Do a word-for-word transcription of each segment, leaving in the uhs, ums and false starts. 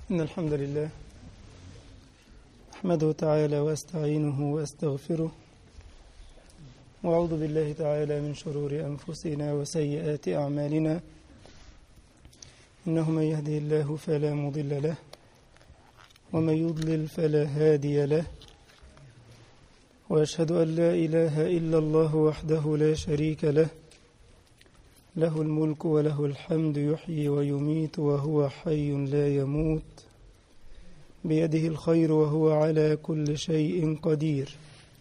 إن الحمد لله أحمده تعالى وأستعينه وأستغفره وأعوذ بالله تعالى من شرور أنفسنا وسيئات أعمالنا. إنه من يهده الله فلا مضل له ومن يضلل فلا هادي له، وأشهد أن لا إله إلا الله وحده لا شريك له، له الملك وله الحمد يحيي ويميت وهو حي لا يموت، بيده الخير وهو على كل شيء قدير.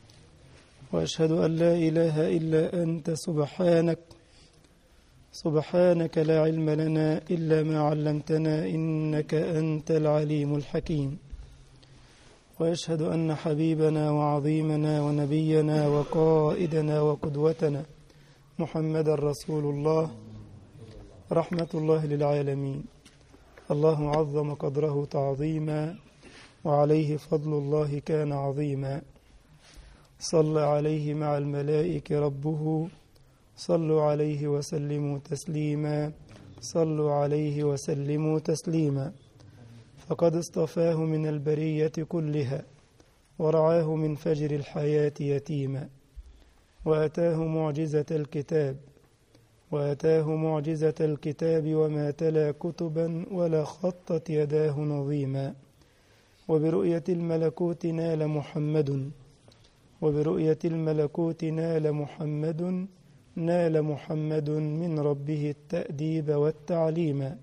وأشهد أن لا إله إلا أنت سبحانك سبحانك لا علم لنا إلا ما علمتنا إنك أنت العليم الحكيم. وأشهد أن حبيبنا وعظيمنا ونبينا وقائدنا وقدوتنا محمد رسول الله رحمة الله للعالمين. الله عظم قدره تعظيما وعليه فضل الله كان عظيما. صلى عليه مع الملائكة ربه، صلوا عليه وسلموا تسليما، صلوا عليه وسلموا تسليما. فقد اصطفاه من البرية كلها ورعاه من فجر الحياة يتيما، وأتاه معجزة الكتاب وأتاه معجزة الكتاب وما تلا كتبا ولا خطت يداه نظيما. وبرؤية الملكوت نال محمد وبرؤية الملكوت نال محمد نال محمد من ربه التأديب والتعليم.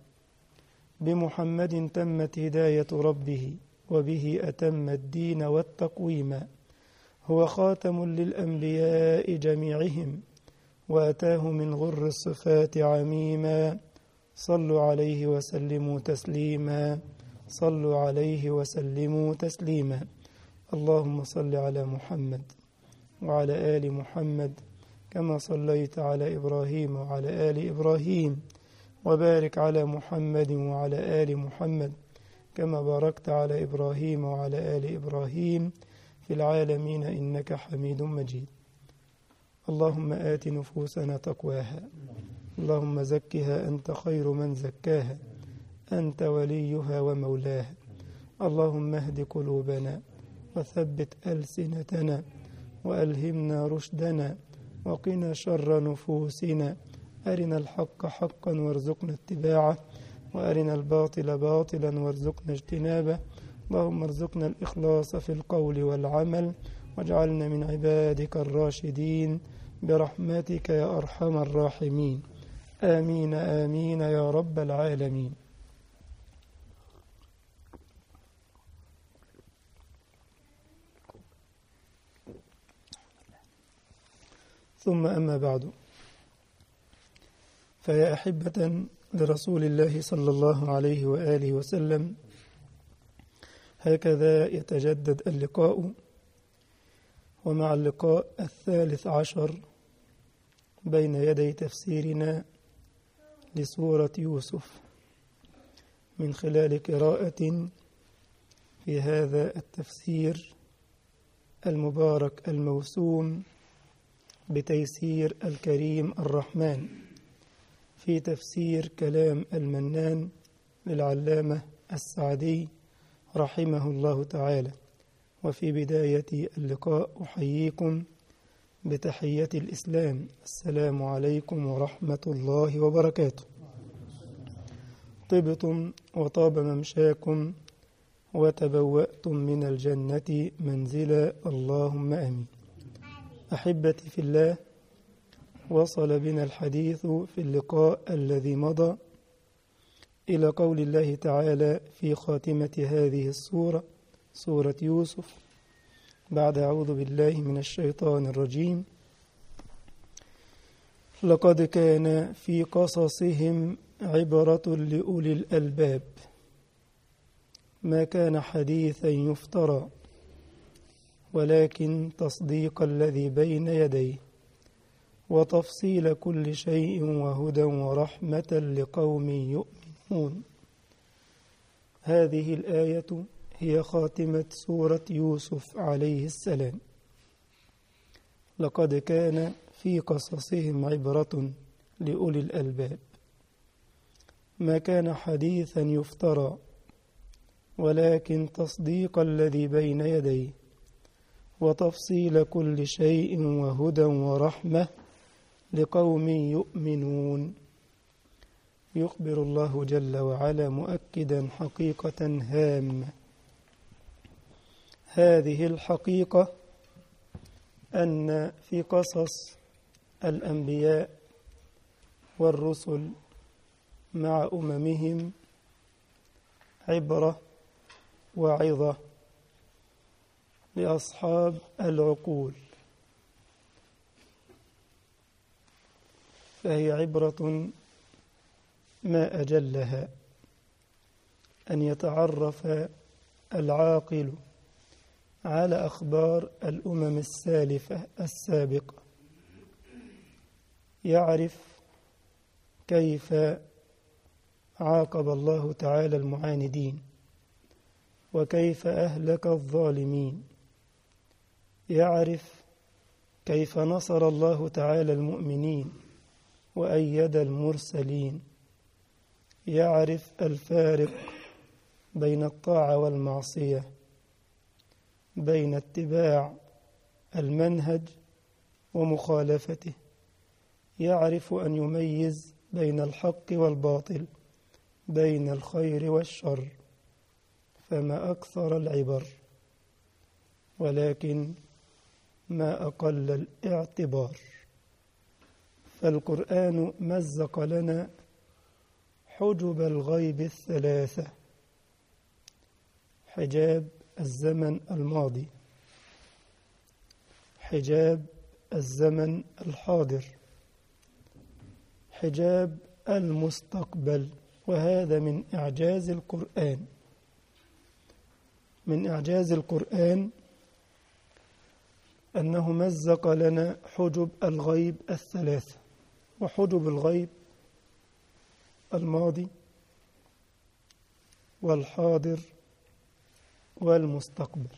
بمحمد تمت هداية ربه وبه أتم الدين والتقويم. هو خاتم للأنبياء جميعهم وأتاه من غر الصفات عميما. صلوا عليه وسلموا تسليما، صلوا عليه وسلموا تسليما. اللهم صل على محمد وعلى آل محمد كما صليت على إبراهيم وعلى آل إبراهيم، وبارك على محمد وعلى آل محمد كما باركت على إبراهيم وعلى آل إبراهيم في العالمين إنك حميد مجيد. اللهم آت نفوسنا تقواها، اللهم زكها أنت خير من زكاها، أنت وليها ومولاها. اللهم اهد قلوبنا وثبت ألسنتنا وألهمنا رشدنا وقنا شر نفوسنا. أرنا الحق حقا وارزقنا اتباعه، وأرنا الباطل باطلا وارزقنا اجتنابه. اللهم ارزقنا الإخلاص في القول والعمل، واجعلنا من عبادك الراشدين برحمتك يا أرحم الراحمين. آمين آمين يا رب العالمين. ثم أما بعد، فيا أحبة لرسول الله صلى الله عليه وآله وسلم، هكذا يتجدد اللقاء، ومع اللقاء الثالث عشر بين يدي تفسيرنا لسورة يوسف من خلال قراءة في هذا التفسير المبارك الموسوم بتيسير الكريم الرحمن في تفسير كلام المنان للعلامة السعدي رحمه الله تعالى. وفي بداية اللقاء أحييكم بتحية الإسلام، السلام عليكم ورحمة الله وبركاته. طبتم وطاب ممشاكم وتبوأتم من الجنة منزلا، اللهم آمين. أحبتي في الله، وصل بنا الحديث في اللقاء الذي مضى إلى قول الله تعالى في خاتمة هذه السورة، سورة يوسف، بعد أعوذ بالله من الشيطان الرجيم: لقد كان في قصصهم عبرة لأولي الألباب، ما كان حديثا يفترى، ولكن تصديق الذي بين يديه وتفصيل كل شيء وهدى ورحمة لقوم يؤمنون. هذه الآية هي خاتمة سورة يوسف عليه السلام. لقد كان في قصصهم عبرة لأولي الألباب، ما كان حديثا يفترى، ولكن تصديق الذي بين يديه وتفصيل كل شيء وهدى ورحمة لقوم يؤمنون. يخبر الله جل وعلا مؤكدا حقيقة هامة، هذه الحقيقة أن في قصص الأنبياء والرسل مع أممهم عبرة وعظة لأصحاب العقول، فهي عبرة ما أجلها أن يتعرف العاقل على أخبار الأمم السالفة السابقة، يعرف كيف عاقب الله تعالى المعاندين وكيف أهلك الظالمين، يعرف كيف نصر الله تعالى المؤمنين وأيد المرسلين، يعرف الفارق بين الطاعة والمعصية، بين اتباع المنهج ومخالفته، يعرف أن يميز بين الحق والباطل، بين الخير والشر، فما أكثر العبر ولكن ما أقل الاعتبار. فالقرآن مزق لنا حجب الغيب الثلاثة: حجاب الزمن الماضي، حجاب الزمن الحاضر، حجاب المستقبل. وهذا من إعجاز القرآن، من إعجاز القرآن أنه مزق لنا حجب الغيب الثلاثة. وحجب الغيب الماضي والحاضر والمستقبل.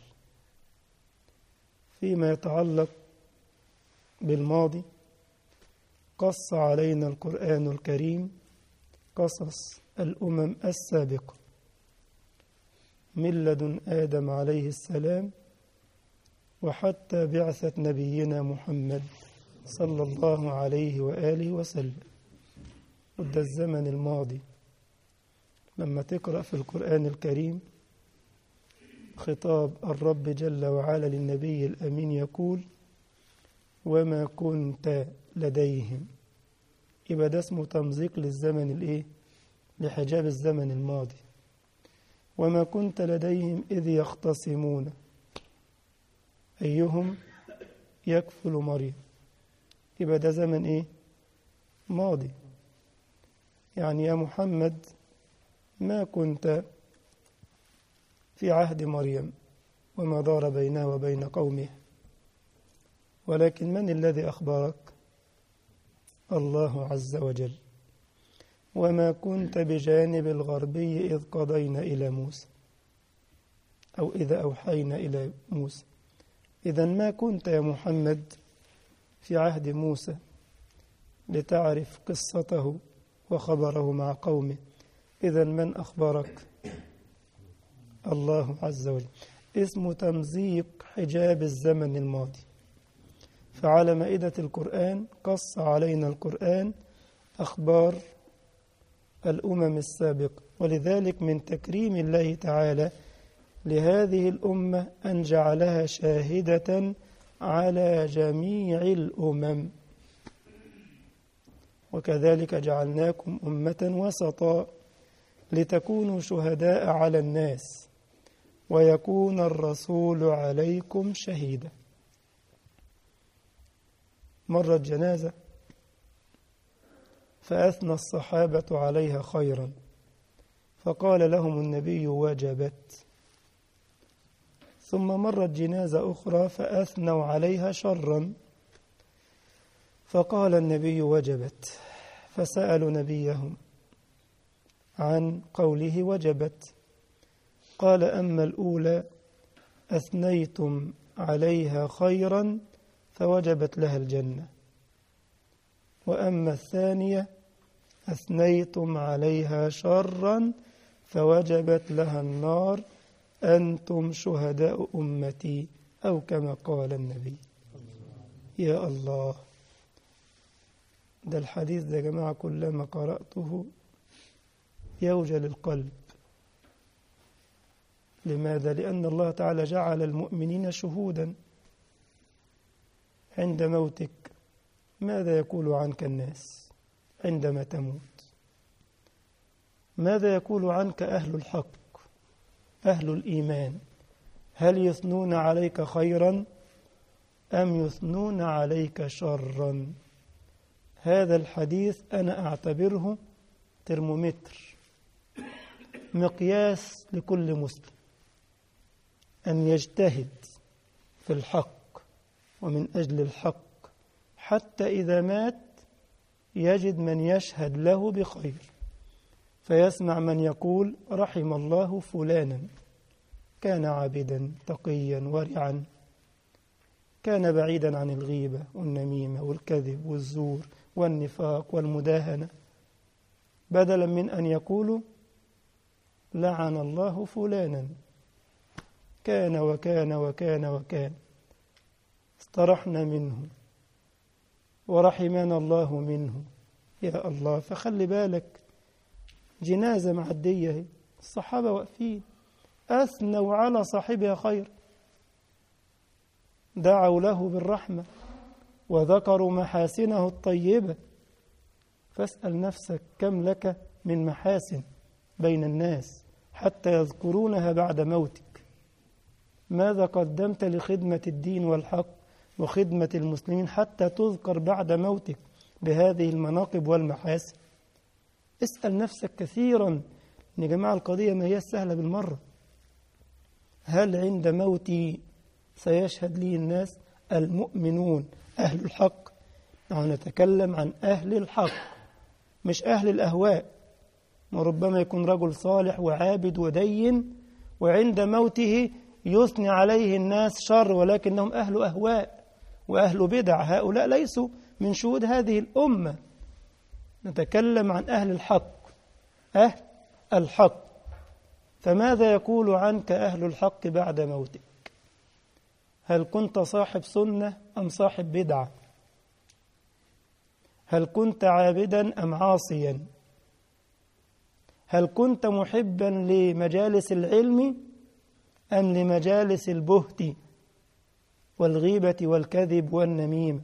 فيما يتعلق بالماضي قص علينا القرآن الكريم قصص الأمم السابقة من لدن آدم عليه السلام وحتى بعثة نبينا محمد صلى الله عليه وآله وسلم. وده الزمن الماضي. لما تقرأ في القرآن الكريم خطاب الرب جل وعلا للنبي الأمين يقول: وما كنت لديهم، يبقى ده اسمه تمزيق للزمن الايه؟ لحجاب الزمن الماضي. وما كنت لديهم إذ يختصمون أيهم يكفل مريم، يبقى ده زمن ايه؟ ماضي. يعني يا محمد ما كنت في عهد مريم وما دار بينها وبين قومه، ولكن من الذي أخبرك؟ الله عز وجل. وما كنت بجانب الغربي إذ قضينا إلى موسى، أو إذا أوحينا إلى موسى. إذن ما كنت يا محمد في عهد موسى لتعرف قصته وخبره مع قومه. إذن من أخبرك؟ الله عز وجل. اسم تمزيق حجاب الزمن الماضي. فعلى مائدة القرآن قص علينا القرآن أخبار الأمم السابقة، ولذلك من تكريم الله تعالى لهذه الأمة أن جعلها شاهدة على جميع الأمم. وكذلك جعلناكم أمة وسطا لتكونوا شهداء على الناس ويكون الرسول عليكم شهيدا. مرت جنازة فأثنى الصحابة عليها خيرا، فقال لهم النبي: وجبت. ثم مرت جنازة أخرى فأثنوا عليها شرا، فقال النبي: وجبت. فسألوا نبيهم عن قوله وجبت، قال: أما الأولى أثنيتم عليها خيرا فوجبت لها الجنة، وأما الثانية أثنيتم عليها شرا فوجبت لها النار أنتم شهداء أمتي، أو كما قال النبي. يا الله، ده الحديث ده يا جماعة كلما قرأته يوجل القلب. لماذا؟ لأن الله تعالى جعل المؤمنين شهودا عند موتك. ماذا يقول عنك الناس عندما تموت؟ ماذا يقول عنك أهل الحق أهل الإيمان؟ هل يثنون عليك خيرا أم يثنون عليك شرا؟ هذا الحديث أنا أعتبره ترمومتر، مقياس لكل مسلم أن يجتهد في الحق ومن أجل الحق، حتى إذا مات يجد من يشهد له بخير، فيسمع من يقول رحم الله فلانا، كان عابدا تقيا ورعا، كان بعيدا عن الغيبة والنميمة والكذب والزور والنفاق والمداهنة، بدلا من أن يقولوا لعن الله فلانا، كان وكان وكان وكان، استرحنا منه ورحمنا الله منه. يا الله، فخلي بالك، جنازة معدية، الصحابة واقفين أثنوا على صاحبها خير، دعوا له بالرحمة وذكروا محاسنه الطيبة. فاسأل نفسك كم لك من محاسن بين الناس حتى يذكرونها بعد موتك. ماذا قدمت لخدمة الدين والحق وخدمة المسلمين حتى تذكر بعد موتك بهذه المناقب والمحاسن؟ اسأل نفسك كثيرا. يا جماعة، القضية ما هي سهلة بالمرة. هل عند موتي سيشهد لي الناس المؤمنون أهل الحق؟ نحن نتكلم عن أهل الحق مش أهل الأهواء. وربما يكون رجل صالح وعابد ودين وعند موته يثني عليه الناس شر، ولكنهم أهل أهواء وأهل بدع. هؤلاء ليسوا من شهود هذه الأمة. نتكلم عن أهل الحق، أهل الحق. فماذا يقول عنك أهل الحق بعد موتك؟ هل كنت صاحب سنة أم صاحب بدعة؟ هل كنت عابدا أم عاصيا؟ هل كنت محبا لمجالس العلم أم لمجالس البهت والغيبة والكذب والنميمة؟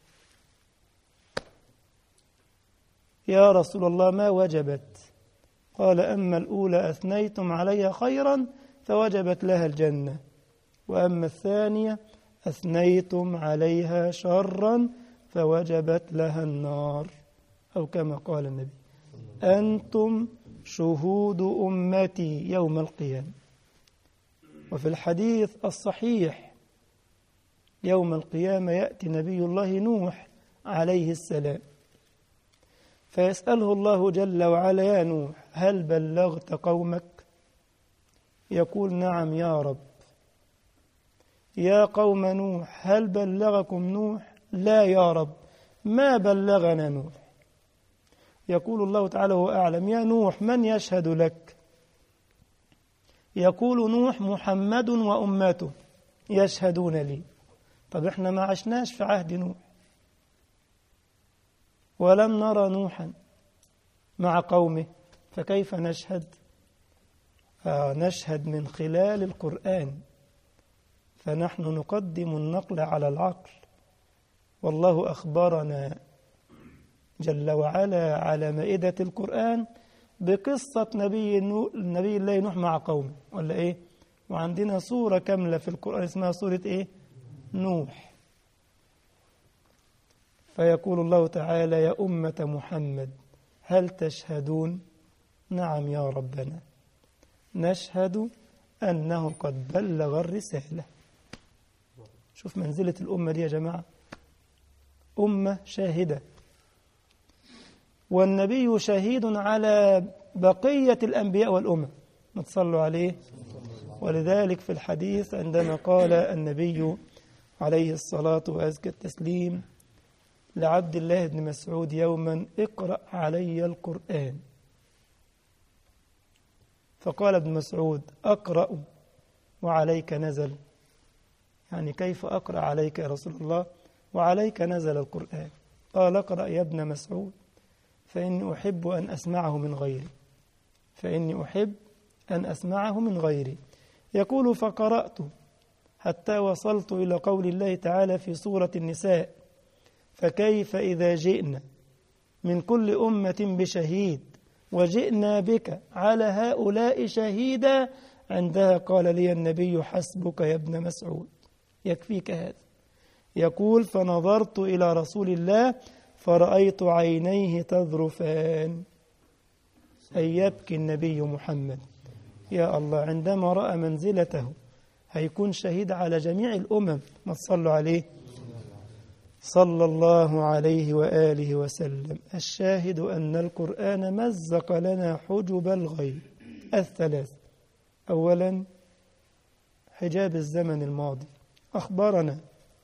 يا رسول الله، ما وجبت؟ قال أما الأولى أثنيتم عليها خيرا فوجبت لها الجنة، وأما الثانية أثنيتم عليها شرا فوجبت لها النار، أو كما قال النبي أنتم شهود أمتي يوم القيامة. وفي الحديث الصحيح يوم القيامة يأتي نبي الله نوح عليه السلام فيسأله الله جل وعلا: يا نوح، هل بلغت قومك؟ يقول: نعم يا رب. يا قوم نوح، هل بلغكم نوح؟ لا يا رب، ما بلغنا نوح. يقول الله تعالى هو أعلم: يا نوح، من يشهد لك؟ يقول نوح: محمد وأمته يشهدون لي. طب احنا ما عشناش في عهد نوح ولم نرى نوحا مع قومه، فكيف نشهد؟ آه نشهد من خلال القرآن. فنحن نقدم النقل على العقل، والله أخبرنا جل وعلا على مائدة القرآن بقصة نبي, نبي الله نوح مع قومه، ولا إيه؟ وعندنا سورة كاملة في القرآن اسمها سورة إيه؟ نوح. فيقول الله تعالى: يا أمة محمد، هل تشهدون؟ نعم يا ربنا، نشهد أنه قد بلغ الرسالة. شوف منزلة الأمة دي يا جماعة، أمة شاهدة، والنبي شهيد على بقية الأنبياء والأمم، نتصلوا عليه. ولذلك في الحديث عندما قال النبي عليه الصلاة وأزكى التسليم لعبد الله بن مسعود يوما: اقرأ علي القرآن، فقال ابن مسعود أقرأ وعليك نزل، يعني كيف أقرأ عليك يا رسول الله وعليك نزل القرآن؟ قال اقرأ يا ابن مسعود فإني أحب أن أسمعه من غيري، فإني أحب أن أسمعه من غيري. يقول فقرأت حتى وصلت إلى قول الله تعالى في سورة النساء فكيف إذا جئنا من كل أمة بشهيد وجئنا بك على هؤلاء شهيدا. عندها قال لي النبي حسبك يا ابن مسعود، يكفيك هذا. يقول فنظرت إلى رسول الله فرأيت عينيه تذرفان، أي يبكي النبي محمد. يا الله، عندما رأى منزلته هيكون شهيد على جميع الأمم. ما تصلوا عليه صلى الله عليه وآله وسلم. الشاهد أن القرآن مزق لنا حجب الغيب الثلاث. أولا حجاب الزمن الماضي، أخبرنا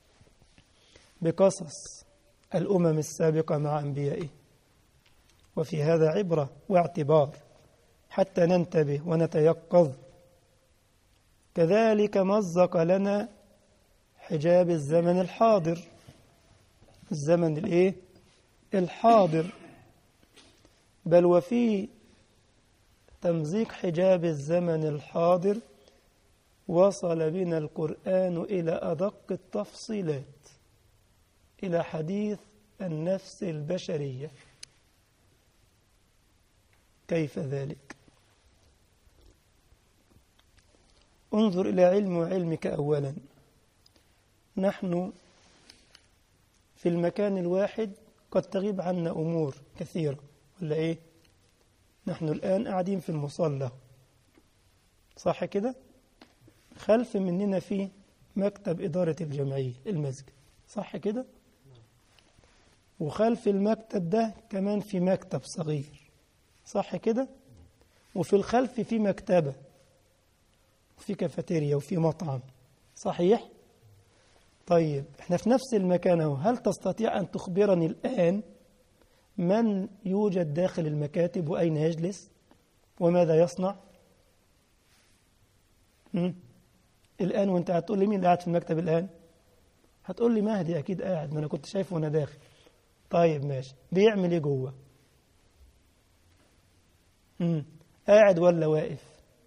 بقصص الأمم السابقة مع أنبيائه، وفي هذا عبرة واعتبار حتى ننتبه ونتيقظ. كذلك مزق لنا حجاب الزمن الحاضر، الزمن الايه الحاضر. بل وفي تمزيق حجاب الزمن الحاضر وصل بنا القرآن إلى أدق التفصيلات، إلى حديث النفس البشرية. كيف ذلك؟ انظر إلى علم وعلمك أولا. نحن في المكان الواحد قد تغيب عنا أمور كثيرة، ولا إيه؟ نحن الآن قاعدين في المصلى، صح كده؟ خلف مننا في مكتب إدارة الجمعية المسجد، صح كده؟ وخلف المكتب ده كمان في مكتب صغير، صح كده؟ وفي الخلف في مكتبة وفي كافيتيريا وفي مطعم، صحيح؟ طيب احنا في نفس المكان اهو. هل تستطيع أن تخبرني الآن من يوجد داخل المكاتب وأين يجلس وماذا يصنع؟ م? الآن وانت هتقول لي مين اللي قاعد في المكتب الآن؟ هتقول لي مهدي أكيد قاعد، ما أنا كنت شايفه وأنا داخل. طيب ماشي، بيعمل إيه جوه؟ م? قاعد ولا واقف؟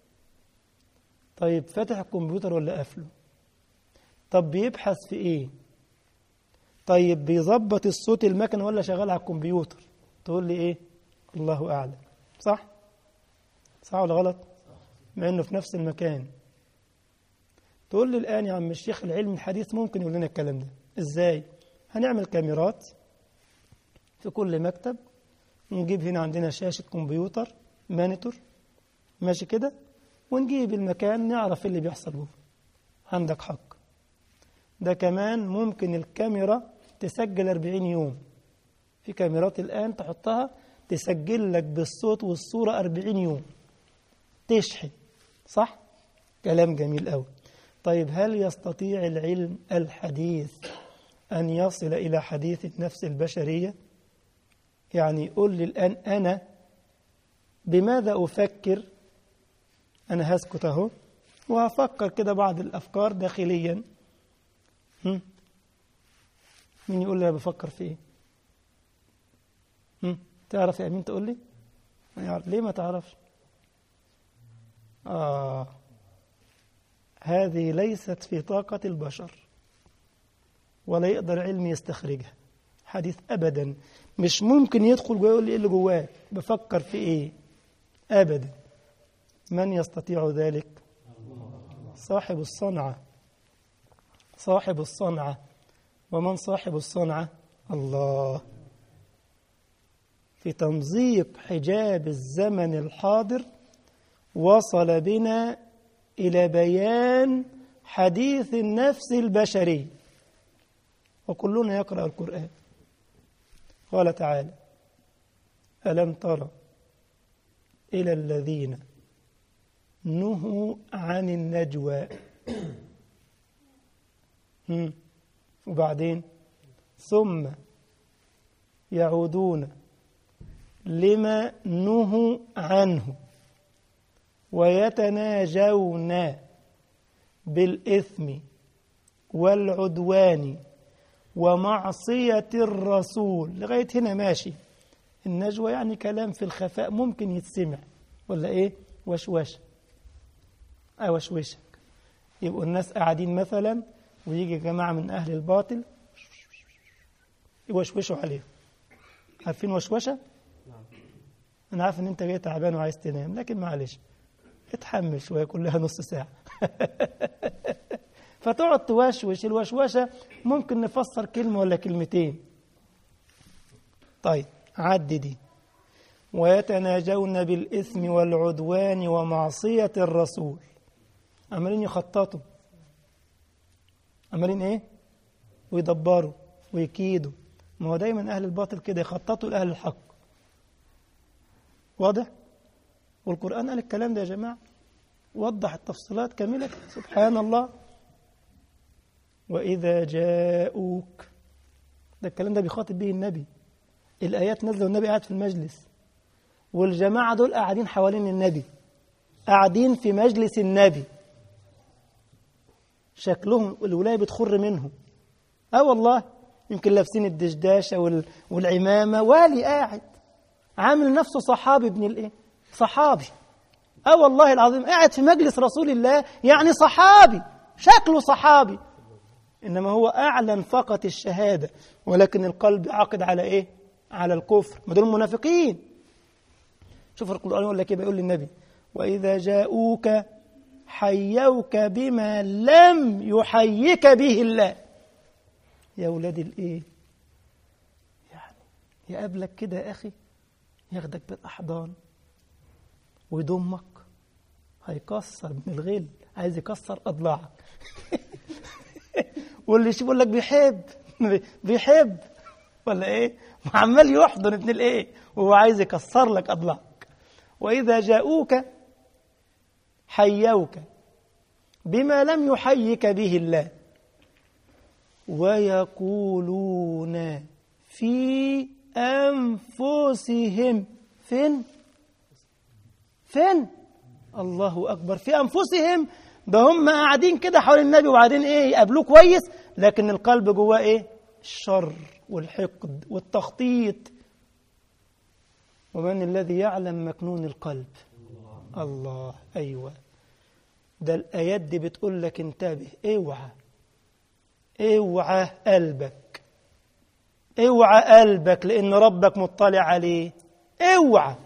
طيب فاتح الكمبيوتر ولا قافله؟ طب بيبحث في إيه؟ طيب بيظبط الصوت المكنة ولا شغال على الكمبيوتر؟ تقول لي إيه؟ الله أعلم. صح؟ صح ولا غلط؟ مع إنه في نفس المكان. تقول لي الآن يا عم الشيخ العلم الحديث ممكن يقول لنا الكلام ده إزاي؟ هنعمل كاميرات في كل مكتب، نجيب هنا عندنا شاشة كمبيوتر مانيتور، ماشي كده، ونجيب المكان نعرف اللي بيحصل جوه. عندك حق. ده كمان ممكن الكاميرا تسجل أربعين يوم. في كاميرات الآن تحطها تسجل لك بالصوت والصورة أربعين يوم، تشحن. صح؟ كلام جميل قوي. طيب هل يستطيع العلم الحديث أن يصل إلى حديث النفس البشرية؟ يعني قل لي الآن أنا بماذا أفكر؟ أنا هسكت أهو وهفكر كده بعض الأفكار داخليا. هم؟ مين يقول لي أنا بفكر في إيه؟ هم؟ تعرف يا أمين تقول لي؟ ليه ما تعرفش؟ آه هذه ليست في طاقة البشر ولا يقدر علم يستخرجها. حديث أبدا مش ممكن يدخل جوه يقول لي إيه اللي جواه بفكر في إيه أبدا. من يستطيع ذلك؟ صاحب الصنعة، صاحب الصنعة. ومن صاحب الصنعة؟ الله. في تمزيق حجاب الزمن الحاضر وصل بنا إلى بيان حديث النفس البشري، وكلنا يقرأ القرآن. قال تعالى: ألم تر إلى الذين نهوا عن النجوى. وبعدين ثم يعودون لما نهوا عنه ويتناجون بالإثم والعدوان ومعصية الرسول. لغاية هنا ماشي. النجوى يعني كلام في الخفاء ممكن يتسمع، ولا إيه؟ وشوشة. أه وشوشة. يبقوا الناس قاعدين مثلا ويجي جماعة من أهل الباطل يوشوشوا عليهم. عارفين وشوشة؟ أنا عارف إن أنت جاي تعبان وعايز تنام، لكن معلش اتحمل شوية، كلها نص ساعة. فتقعد توشوش. الوشوشة ممكن نفسر كلمة ولا كلمتين. طيب عد دي. ويتناجون بالإثم والعدوان ومعصية الرسول. عمالين يخططوا، عمالين إيه؟ ويدبروا ويكيدوا. ما هو دايما أهل الباطل كده يخططوا لأهل الحق. واضح؟ والقرآن قال الكلام ده يا جماعة، وضح التفصيلات كاملة. سبحان الله. وإذا جاءوك، ده الكلام ده بيخاطب به النبي. الآيات نزل والنبي قاعد في المجلس، والجماعة دول قاعدين حوالين النبي، قاعدين في مجلس النبي، شكلهم الولاية بتخر منهم. اه والله، يمكن لابسين الدشداشة والعمامة، والي قاعد عامل نفسه صحابي ابن الايه؟ صحابي. اه والله العظيم، قاعد في مجلس رسول الله، يعني صحابي، شكله صحابي، إنما هو أعلن فقط الشهادة، ولكن القلب عقد على إيه؟ على الكفر. ما دول المنافقين. شوف القرآن يقول لك إيه؟ بيقول للنبي: وإذا جاءوك حيوك بما لم يحيك به الله. يا ولاد الإيه؟ يعني يقابلك كده يا أخي، ياخدك بالأحضان ويضمك، هيكسر من الغل، عايز يكسر أضلاعك. واللي يقول لك بيحب بيحب ولا ايه، وعمال يحضن ابن الايه، وهو عايز يكسر لك اضلاعك. واذا جاءوك حيوك بما لم يحيك به الله ويقولون في انفسهم. فين فين الله اكبر. في انفسهم. ده هم قاعدين كده حول النبي وبعدين ايه؟ يقابلوه كويس، لكن القلب جواه ايه؟ الشر والحقد والتخطيط. ومن الذي يعلم مكنون القلب؟ الله, الله. ايوه، ده الايات دي بتقول لك انتبه، اوعى اوعى قلبك، اوعى قلبك، لان ربك مطلع عليه. اوعى.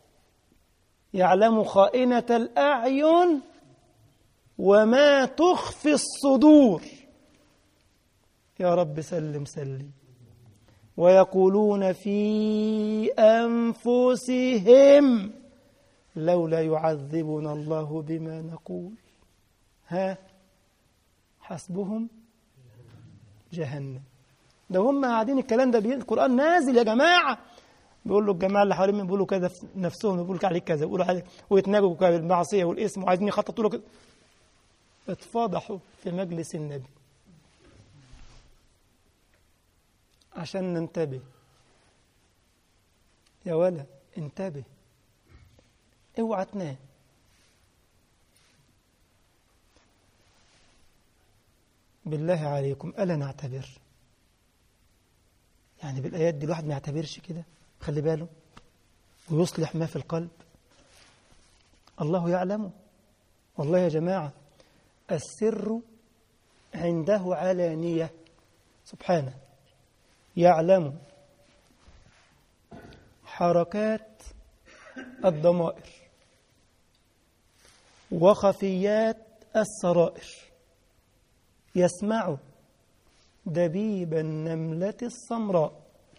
يعلم خائنة الاعين وما تخفي الصدور. يا رب سلم سلم. ويقولون في أنفسهم لولا يعذبنا الله بما نقول. ها حسبهم جهنم. ده هم قاعدين الكلام ده، القرآن نازل يا جماعة، بيقول له الجماعة اللي حوالين بيقولوا كذا في نفسهم، بيقولوا عليك كذا، بيقولوا عليك، ويتناجوا بالمعصية والإثم وعايزين يخططوا له كده. اتفضحوا في مجلس النبي. عشان ننتبه يا ولا، انتبه، اوعى تنام. بالله عليكم ألا نعتبر؟ يعني بالآيات دي الواحد ما يعتبرش كده، خلي باله ويصلح ما في القلب. الله يعلمه. والله يا جماعة السر عنده علانية سبحانه، يعلم حركات الضمائر وخفيات السرائر، يسمع دبيب النملة السمراء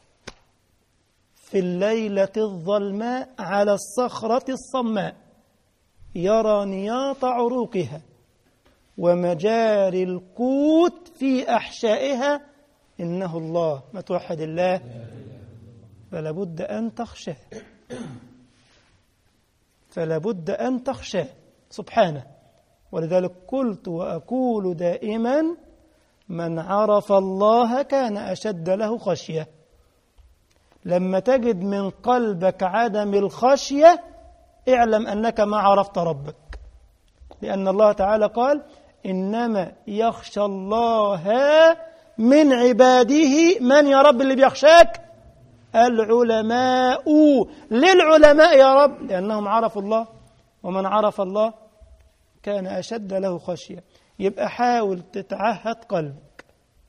في الليلة الظلماء على الصخرة الصماء، يرى نياط عروقها ومجاري القوت في أحشائها، إنه الله. ما توحد الله فلا بد أن تخشى، فلا بد أن تخشى سبحانه. ولذلك قلت وأقول دائما: من عرف الله كان أشد له خشية. لما تجد من قلبك عدم الخشية اعلم أنك ما عرفت ربك. لأن الله تعالى قال إنما يخشى الله من عباده من يا رب اللي بيخشاك؟ العلماء. للعلماء يا رب لأنهم عرفوا الله، ومن عرف الله كان أشد له خشية. يبقى حاول تتعهد قلبك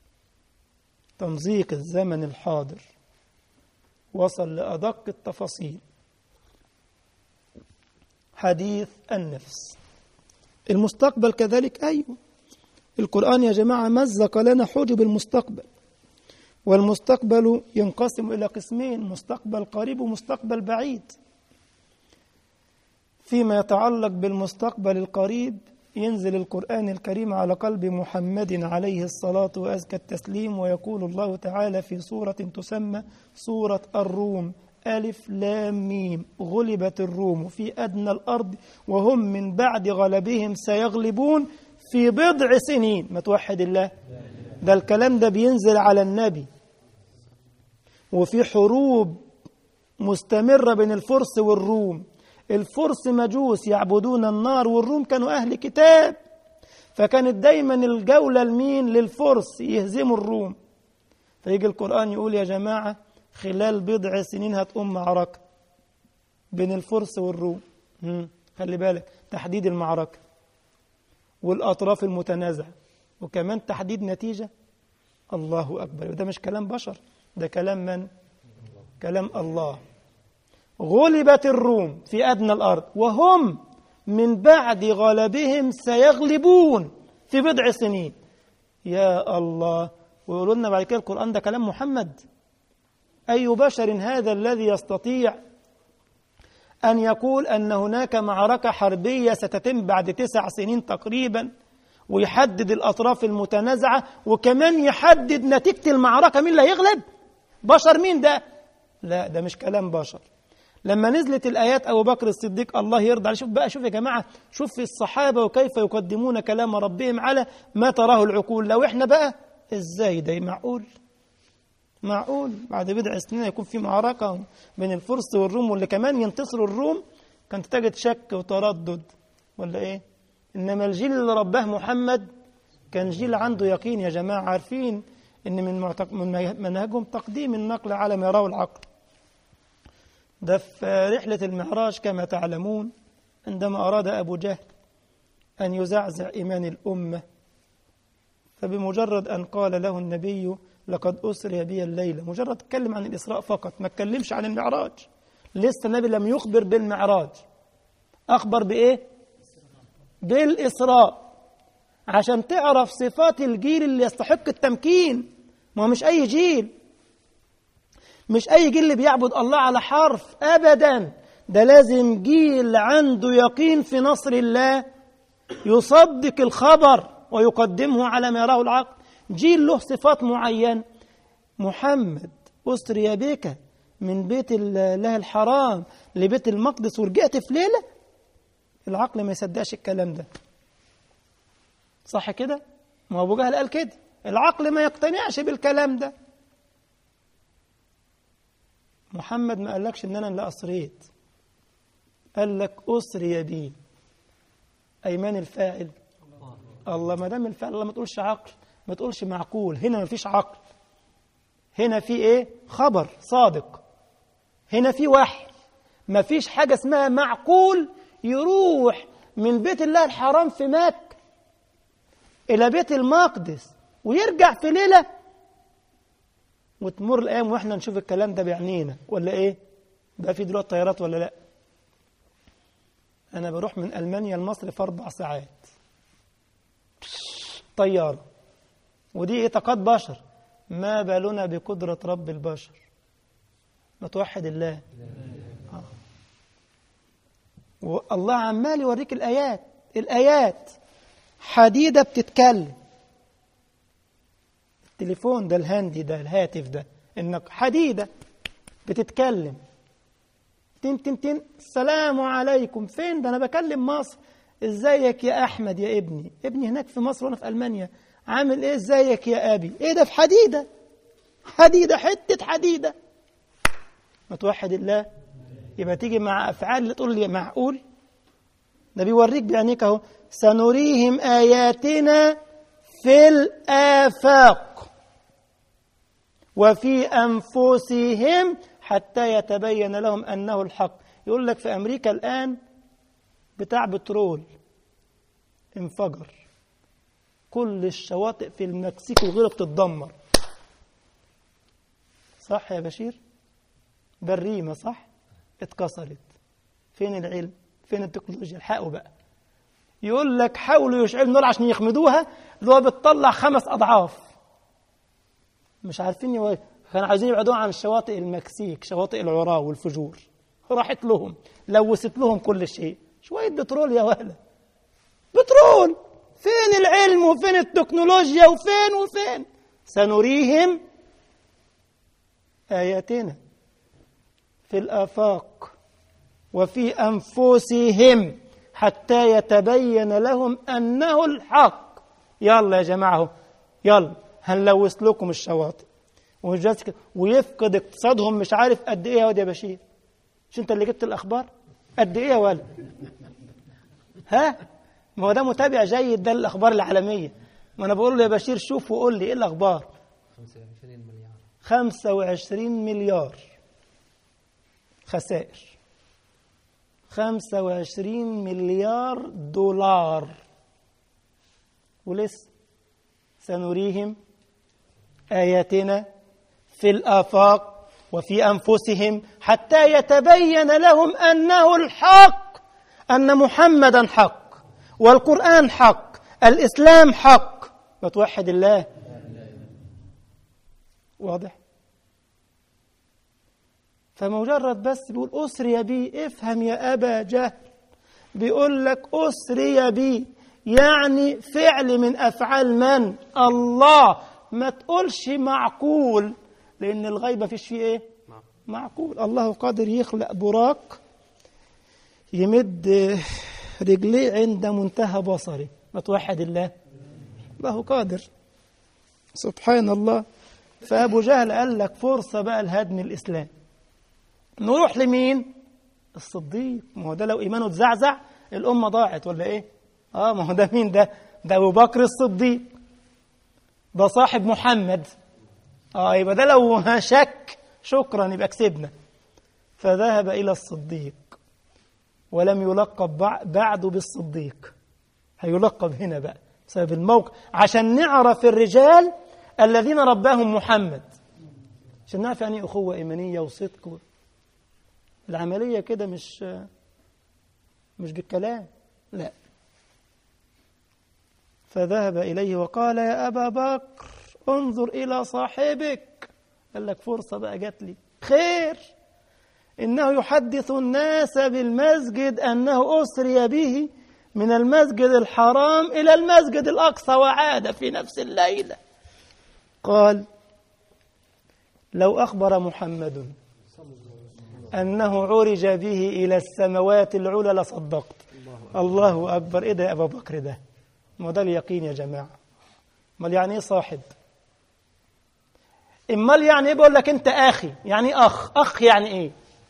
تمزيق الزمن الحاضر، وصل لأدق التفاصيل. حديث النفس. المستقبل كذلك، أيوه القرآن يا جماعة مزق لنا حجب المستقبل، والمستقبل ينقسم إلى قسمين: مستقبل قريب ومستقبل بعيد. فيما يتعلق بالمستقبل القريب ينزل القرآن الكريم على قلب محمد عليه الصلاة وأزكى التسليم، ويقول الله تعالى في سورة تسمى سورة الروم: ألف لام ميم غلبت الروم في أدنى الأرض وهم من بعد غلبهم سيغلبون في بضع سنين. ما توحد الله، ده الكلام ده بينزل على النبي، وفي حروب مستمرة بين الفرس والروم. الفرس مجوس يعبدون النار، والروم كانوا أهل كتاب، فكانت دايما الجولة المين للفرس يهزموا الروم. فيجي القرآن يقول يا جماعة خلال بضع سنين هتقوم معركة بين الفرس والروم. خلي بالك تحديد المعركة والأطراف المتنازعة، وكمان تحديد نتيجة. الله أكبر، وده مش كلام بشر، ده كلام من؟ كلام الله. غلبت الروم في أدنى الأرض وهم من بعد غلبهم سيغلبون في بضع سنين. يا الله. ويقولوا لنا بعد كده القرآن ده كلام محمد. أي بشر هذا الذي يستطيع أن يقول أن هناك معركة حربية ستتم بعد تسع سنين تقريبا، ويحدد الأطراف المتنازعة، وكمان يحدد نتيجة المعركة مين اللي هيغلب؟ بشر مين ده؟ لا، ده مش كلام بشر. لما نزلت الآيات أبو بكر الصديق الله يرضى عليه، شوف بقى، شوف يا جماعة، شوف في الصحابة وكيف يقدمون كلام ربهم على ما تراه العقول. لو إحنا بقى إزاي ده معقول؟ معقول بعد بضع سنين يكون في معركة بين الفرس والروم، واللي كمان ينتصروا الروم؟ كانت تجد شك وتردد ولا إيه؟ إنما الجيل اللي رباه محمد كان جيل عنده يقين يا جماعة، عارفين إن من, معتق... من منهجهم تقديم النقل على ما يراه العقل. ده في رحلة المعراج كما تعلمون، عندما أراد أبو جهل أن يزعزع إيمان الأمة، فبمجرد أن قال له النبي لقد أسري بي الليلة، مجرد تكلم عن الإسراء فقط، ما تكلمش عن المعراج، لسه النبي لم يخبر بالمعراج، أخبر بإيه؟ بالإسراء، عشان تعرف صفات الجيل اللي يستحق التمكين. ما هو مش أي جيل، مش أي جيل اللي بيعبد الله على حرف أبدا، ده لازم جيل عنده يقين في نصر الله، يصدق الخبر ويقدمه على ما يراه العقل. جيل له صفات معينة. محمد أسري بك من بيت الله الحرام لبيت المقدس ورجعت في ليلة، العقل ما يصدقش الكلام ده، صح كده؟ ما أبو جهل قال كده، العقل ما يقتنعش بالكلام ده. محمد ما قالكش إن أنا اللي أسريت، قال لك أسري بي. أيمان الفاعل الله. ما دام الفعل الله ما تقولش عقل، ما تقولش معقول. هنا ما فيش عقل، هنا في ايه؟ خبر صادق، هنا في وحي. ما فيش حاجة اسمها معقول يروح من بيت الله الحرام في مكة إلى بيت المقدس ويرجع في ليلة، وتمر الأيام وإحنا نشوف الكلام ده بعينينا ولا إيه؟ بقى في دلوقتي طيارات ولا لأ؟ أنا بروح من ألمانيا لمصر في أربع ساعات طيارة، ودي إيه؟ طاقات بشر. ما بالنا بقدرة رب البشر؟ ما توحد الله. آه. والله عمال يوريك الآيات، الآيات حديدة بتتكلم. التليفون ده الهاندي ده الهاتف ده إنك حديدة بتتكلم. تن تن تن السلام عليكم. فين ده؟ أنا بكلم مصر. إزيك يا أحمد يا ابني؟ ابني هناك في مصر وأنا في ألمانيا. عامل إيه؟ إزيك يا أبي؟ إيه ده؟ في حديدة، حديدة، حتة حديدة. ما توحد الله. يبقى تيجي مع أفعال اللي تقول لي معقول؟ ده بيوريك بعينيك اهو. سنريهم آياتنا في الآفاق وفي أنفسهم حتى يتبين لهم أنه الحق. يقول لك في أمريكا الآن بتاع بترول انفجر، كل الشواطئ في المكسيك وغيره بتتدمر، صح يا بشير؟ بريمة صح؟ اتكسرت. فين العلم؟ فين التكنولوجيا؟ الحقوا بقى. يقول لك حاولوا يشعلوا النار عشان يخمدوها، اللي هو بتطلع خمس أضعاف. مش عارفين يو... كانوا عايزين يبعدوها عن شواطئ المكسيك، شواطئ العراة والفجور، راحت لهم، لوثت لهم كل شيء. شوية بترول يا وهلة، بترول. فين العلم وفين التكنولوجيا وفين وفين؟ سنريهم آياتنا في الآفاق وفي أنفسهم حتى يتبين لهم أنه الحق. يلا يا جماعة، يلا هنلوث لكم الشواطئ ويفقد اقتصادهم. مش عارف قد ايه يا واد يا بشير، مش انت اللي جبت الأخبار؟ قد ايه يا ولد؟ ها؟ ما هو ده متابع جيد ده الأخبار العالمية. ما أنا بقول له يا بشير شوف وقول لي إيه الأخبار. خمسة وعشرين مليار خسائر، خمسة وعشرين مليار دولار. ولسه سنريهم آياتنا في الآفاق وفي أنفسهم حتى يتبين لهم أنه الحق، أن محمدا حق والقرآن حق، الإسلام حق. وتوحد الله. واضح؟ فمجرد بس بيقول أسري بي، افهم يا أبا جهل، بيقول لك أسري بي يعني فعل من أفعال من؟ الله. ما تقولش معقول، لأن الغيبة فيش فيه إيه؟ معقول. الله قادر يخلق براق يمد رجليه عند منتهى بصره. ما توحد الله. الله قادر سبحان الله. فأبو جهل قال لك فرصة بقى لهدم الإسلام. نروح لمين؟ الصديق. ما هو ده لو إيمانه اتزعزع الأمة ضاعت ولا إيه؟ آه ما هو ده مين ده؟ ده أبو بكر الصديق، ده صاحب محمد. آه يبقى ده لو شك شكرا يبقى كسبنا. فذهب إلى الصديق ولم يلقب بعده بالصديق، هيلقب هنا بقى بسبب الموقع، عشان نعرف الرجال الذين رباهم محمد، عشان نعرف يعني أخوة إيمانية وصدق. العملية كده مش مش بالكلام، لا. فذهب إليه وقال يا أبا بكر انظر إلى صاحبك. قال لك فرصة بقى جات لي، خير، إنه يحدث الناس بالمسجد أنه أسري به من المسجد الحرام إلى المسجد الأقصى وعاد في نفس الليلة. قال لو أخبر محمد أنه عرج به إلى السماوات العلى لصدقت. الله أكبر. إيه ده يا أبا بكر ده؟ ما ده اليقين يا جماعة. امال يعني إيه صاحب؟ امال يعني إيه؟ بقول لك أنت أخي، يعني أخ. أخ يعني إيه؟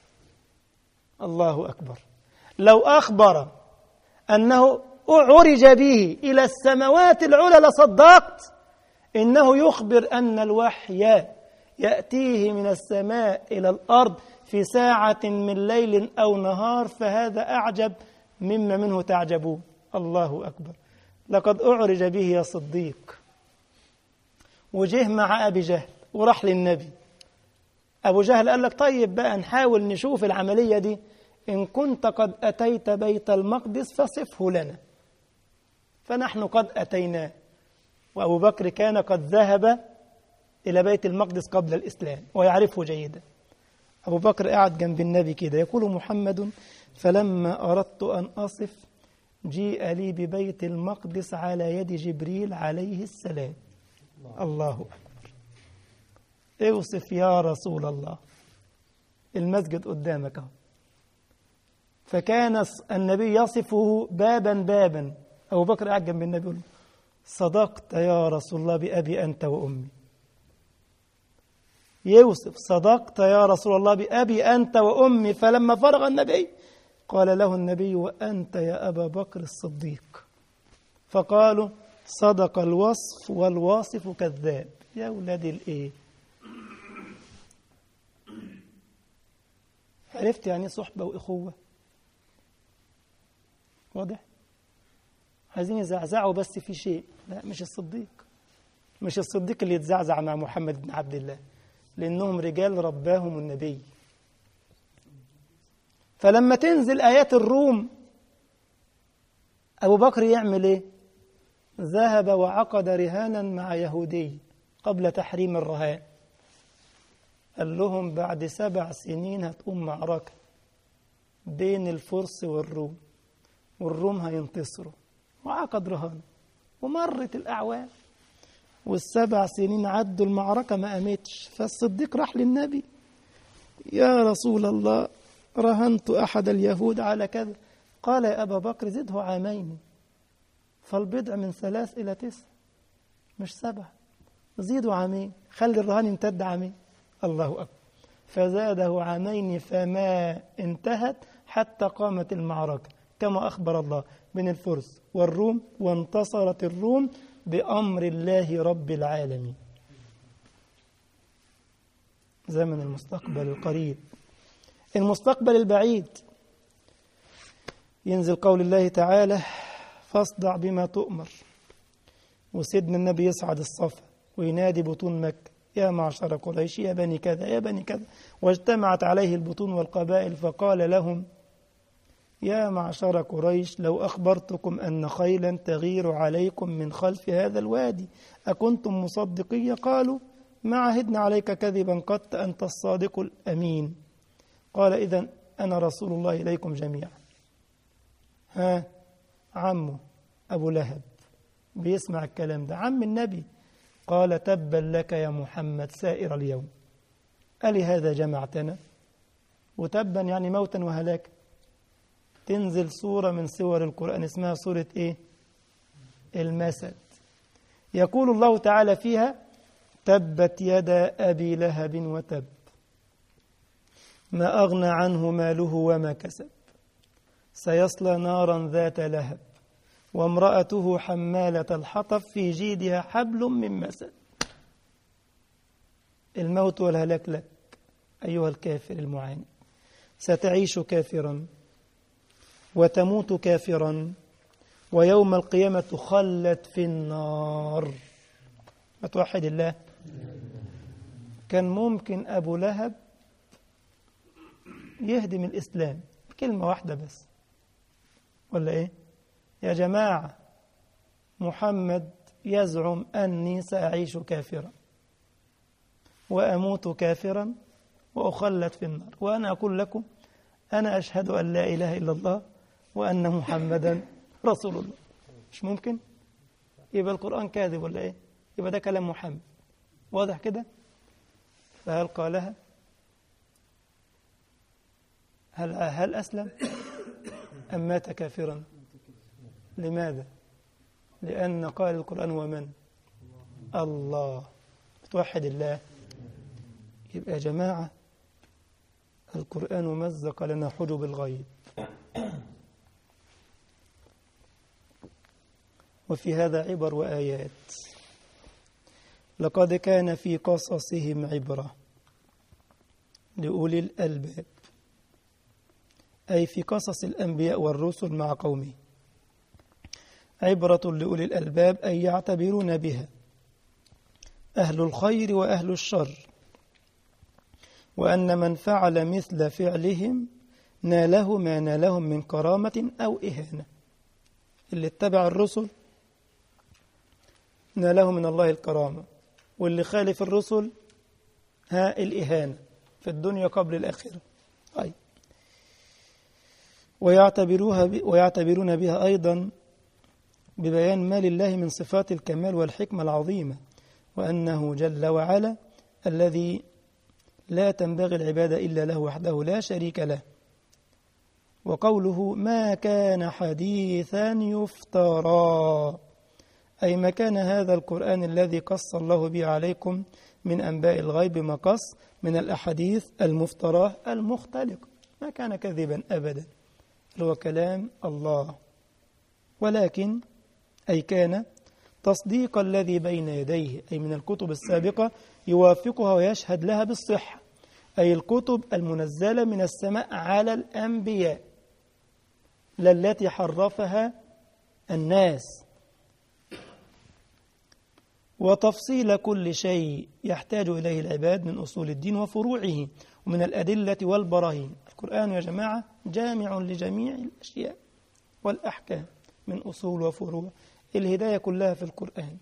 الله أكبر. لو أخبر أنه عرج به إلى السماوات العلى لصدقت. إنه يخبر أن الوحي يأتيه من السماء إلى الأرض في ساعة من ليل أو نهار، فهذا أعجب مما منه تعجبون. الله أكبر. لقد أعرج به يا صديق. وجه مع أبي جهل وراح للنبي. أبو جهل قال لك طيب بقى نحاول نشوف العملية دي، إن كنت قد أتيت بيت المقدس فصفه لنا. فنحن قد أتيناه، وأبو بكر كان قد ذهب إلى بيت المقدس قبل الإسلام ويعرفه جيدا. أبو بكر قاعد جنب النبي كده، يقول محمد فلما أردت أن أصف جيء لي ببيت المقدس على يد جبريل عليه السلام. الله أكبر. اوصف يا رسول الله، المسجد قدامك. فكان النبي يصفه بابا بابا. أبو بكر قاعد جنب النبي يقول صدقت يا رسول الله بأبي أنت وأمي. يوسف صدقت يا رسول الله بأبي أنت وأمي. فلما فرغ النبي قال له النبي: وأنت يا أبا بكر الصديق. فقالوا: صدق الوصف والواصف كذاب. يا ولادي الإيه؟ عرفت يعني صحبة وإخوة؟ واضح؟ عايزين يزعزعوا بس في شيء. لا، مش الصديق، مش الصديق اللي يتزعزع مع محمد بن عبد الله، لأنهم رجال رباهم النبي. فلما تنزل آيات الروم أبو بكر يعمل إيه؟ ذهب وعقد رهانا مع يهودي قبل تحريم الرهان. قال لهم: بعد سبع سنين هتقوم معركة بين الفرس والروم، والروم هينتصروا، وعقد رهان. ومرت الأعوام والسبع سنين عدوا، المعركة ما قامتش. فالصديق راح للنبي: يا رسول الله، رهنت أحد اليهود على كذا. قال: يا أبا بكر زده عامين، فالبضع من ثلاث إلى تسع، مش سبع، زيدوا عامين، خلي الرهان يمتد عامين. الله أكبر. فزاده عامين فما انتهت حتى قامت المعركة كما أخبر الله بين الفرس والروم، وانتصرت الروم بأمر الله رب العالمين. زمن المستقبل القريب. المستقبل البعيد ينزل قول الله تعالى: فاصدع بما تؤمر. وسيدنا النبي يصعد الصفا وينادي بطون مكة: يا معشر قريش، يا بني كذا، يا بني كذا. واجتمعت عليه البطون والقبائل، فقال لهم: يا معشر قريش، لو أخبرتكم أن خيلا تغير عليكم من خلف هذا الوادي أكنتم مصدقية؟ قالوا: ما عهدنا عليك كذبا قط، أنت الصادق الأمين. قال: إذن أنا رسول الله إليكم جميعا. ها، عمه أبو لهب بيسمع الكلام ده، عم النبي. قال: تبا لك يا محمد سائر اليوم، ألي هذا جمعتنا؟ وتبا يعني موتا وهلاكا. تنزل سورة من سور القرآن اسمها سورة إيه؟ المسد. يقول الله تعالى فيها: تبت يدا أبي لهب وتب، ما أغنى عنه ماله وما كسب، سيصلى نارا ذات لهب، وامرأته حمالة الحطب، في جيدها حبل من مسد. الموت والهلاك لك أيها الكافر المعاند. ستعيش كافرا وتموت كافرا، ويوم القيامة تخلد في النار. ما توحد الله. كان ممكن أبو لهب يهدم الإسلام بكلمة واحدة بس، ولا إيه؟ يا جماعة، محمد يزعم أني سأعيش كافرا وأموت كافرا وأخلد في النار، وأنا أقول لكم: أنا أشهد أن لا إله إلا الله وأن محمدا رسول الله. مش ممكن. يبقى القرآن كاذب ولا إيه؟ يبقى ده كلام محمد. واضح كده؟ فهل قالها؟ هل هل أسلم أم مات كافرا؟ لماذا؟ لأن قال القرآن: ومن؟ الله. توحد الله. يبقى يا جماعة، القرآن مزق لنا حجب الغيب. وفي هذا عبر وآيات. لقد كان في قصصهم عبرة لأولي الألباب، أي في قصص الأنبياء والرسل مع قومه، عبرة لأولي الألباب، أي يعتبرون بها أهل الخير وأهل الشر، وأن من فعل مثل فعلهم ناله ما نالهم من كرامة أو إهانة. اللي اتبع الرسل ناله من الله الكرامة، واللي خالف الرسل ها الإهانة في الدنيا قبل الآخرة. أي ويعتبروها ب... ويعتبرون بها أيضا ببيان ما لله من صفات الكمال والحكمة العظيمة، وأنه جل وعلا الذي لا تنبغي العبادة إلا له وحده لا شريك له. وقوله: ما كان حديثا يفترى، أي ما كان هذا القرآن الذي قص الله به عليكم من أنباء الغيب ما قص من الأحاديث المفتراه المختلقة، ما كان كذبا أبدا. هو كلام الله، ولكن أي كان تصديق الذي بين يديه أي من الكتب السابقة يوافقها ويشهد لها بالصحة، أي الكتب المنزلة من السماء على الأنبياء، لا التي حرفها الناس. وتفصيل كل شيء يحتاج إليه العباد من أصول الدين وفروعه ومن الأدلة والبراهين. القرآن يا جماعة جامع لجميع الأشياء والأحكام من أصول وفروع، الهداية كلها في القرآن.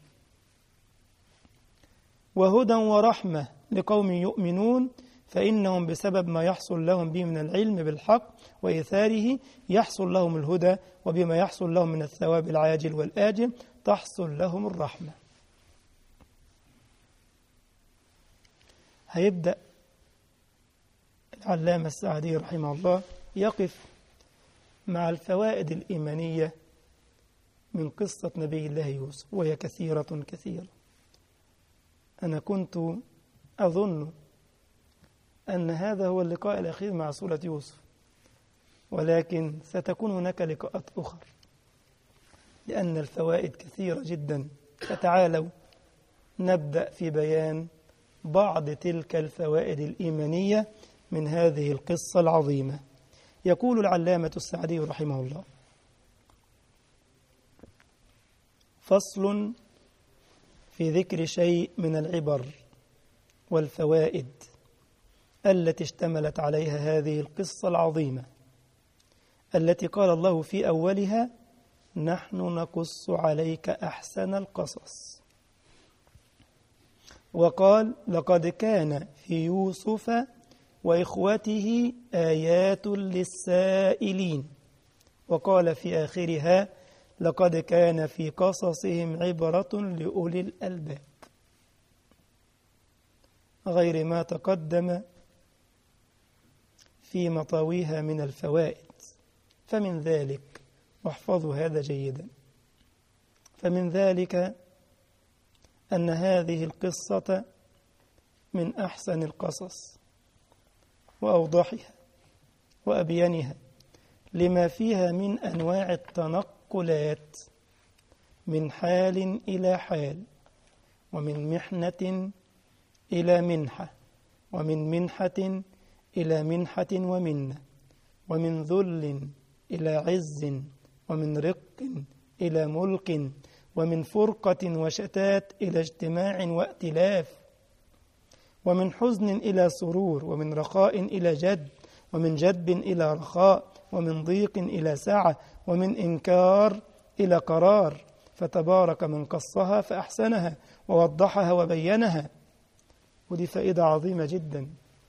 وهدى ورحمة لقوم يؤمنون، فإنهم بسبب ما يحصل لهم به من العلم بالحق وإيثاره يحصل لهم الهدى، وبما يحصل لهم من الثواب العاجل والآجل تحصل لهم الرحمة. هيبدأ العلامة السعدي رحمه الله يقف مع الفوائد الإيمانية من قصة نبي الله يوسف، وهي كثيرة كثيرة. أنا كنت أظن أن هذا هو اللقاء الأخير مع سورة يوسف، ولكن ستكون هناك لقاءات أخرى لأن الفوائد كثيرة جدا. فتعالوا نبدأ في بيان بعض تلك الفوائد الإيمانية من هذه القصة العظيمة. يقول العلامة السعدي رحمه الله: فصل في ذكر شيء من العبر والفوائد التي اشتملت عليها هذه القصة العظيمة، التي قال الله في أولها: نحن نقص عليك أحسن القصص. وقال: لقد كان في يوسف وإخوته آيات للسائلين. وقال في آخرها: لقد كان في قصصهم عبرة لأولي الألباب، غير ما تقدم في مطاويها من الفوائد. فمن ذلك، واحفظوا هذا جيدا، فمن ذلك أن هذه القصة من أحسن القصص وأوضحها وأبينها لما فيها من أنواع التنقلات من حال إلى حال، ومن محنة إلى منحة، ومن منحة إلى منحة ومنة، ومن ذل إلى عز، ومن رق إلى ملك، ومن فرقة وشتات إلى اجتماع وائتلاف، ومن حزن إلى سرور، ومن رخاء إلى جد، ومن جدب إلى رخاء، ومن ضيق إلى سعة، ومن إنكار إلى قرار. فتبارك من قصها فأحسنها ووضحها وبينها. ودي فائدة عظيمة جدا.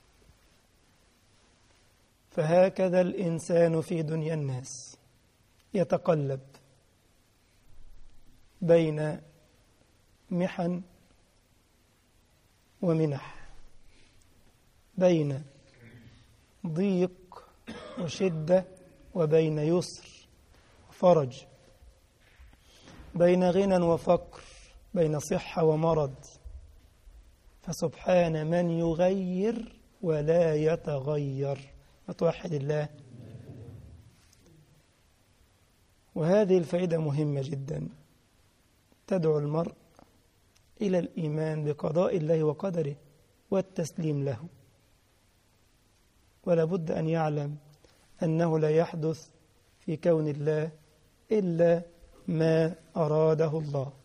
فهكذا الإنسان في دنيا الناس يتقلب بين محن ومنح، بين ضيق وشدة وبين يسر وفرج، بين غنى وفقر، بين صحة ومرض. فسبحان من يغير ولا يتغير. فتوحد الله. وهذه الفائدة مهمة جدا، تدعو المرء إلى الإيمان بقضاء الله وقدره والتسليم له، ولا بد أن يعلم أنه لا يحدث في كون الله إلا ما أراده الله،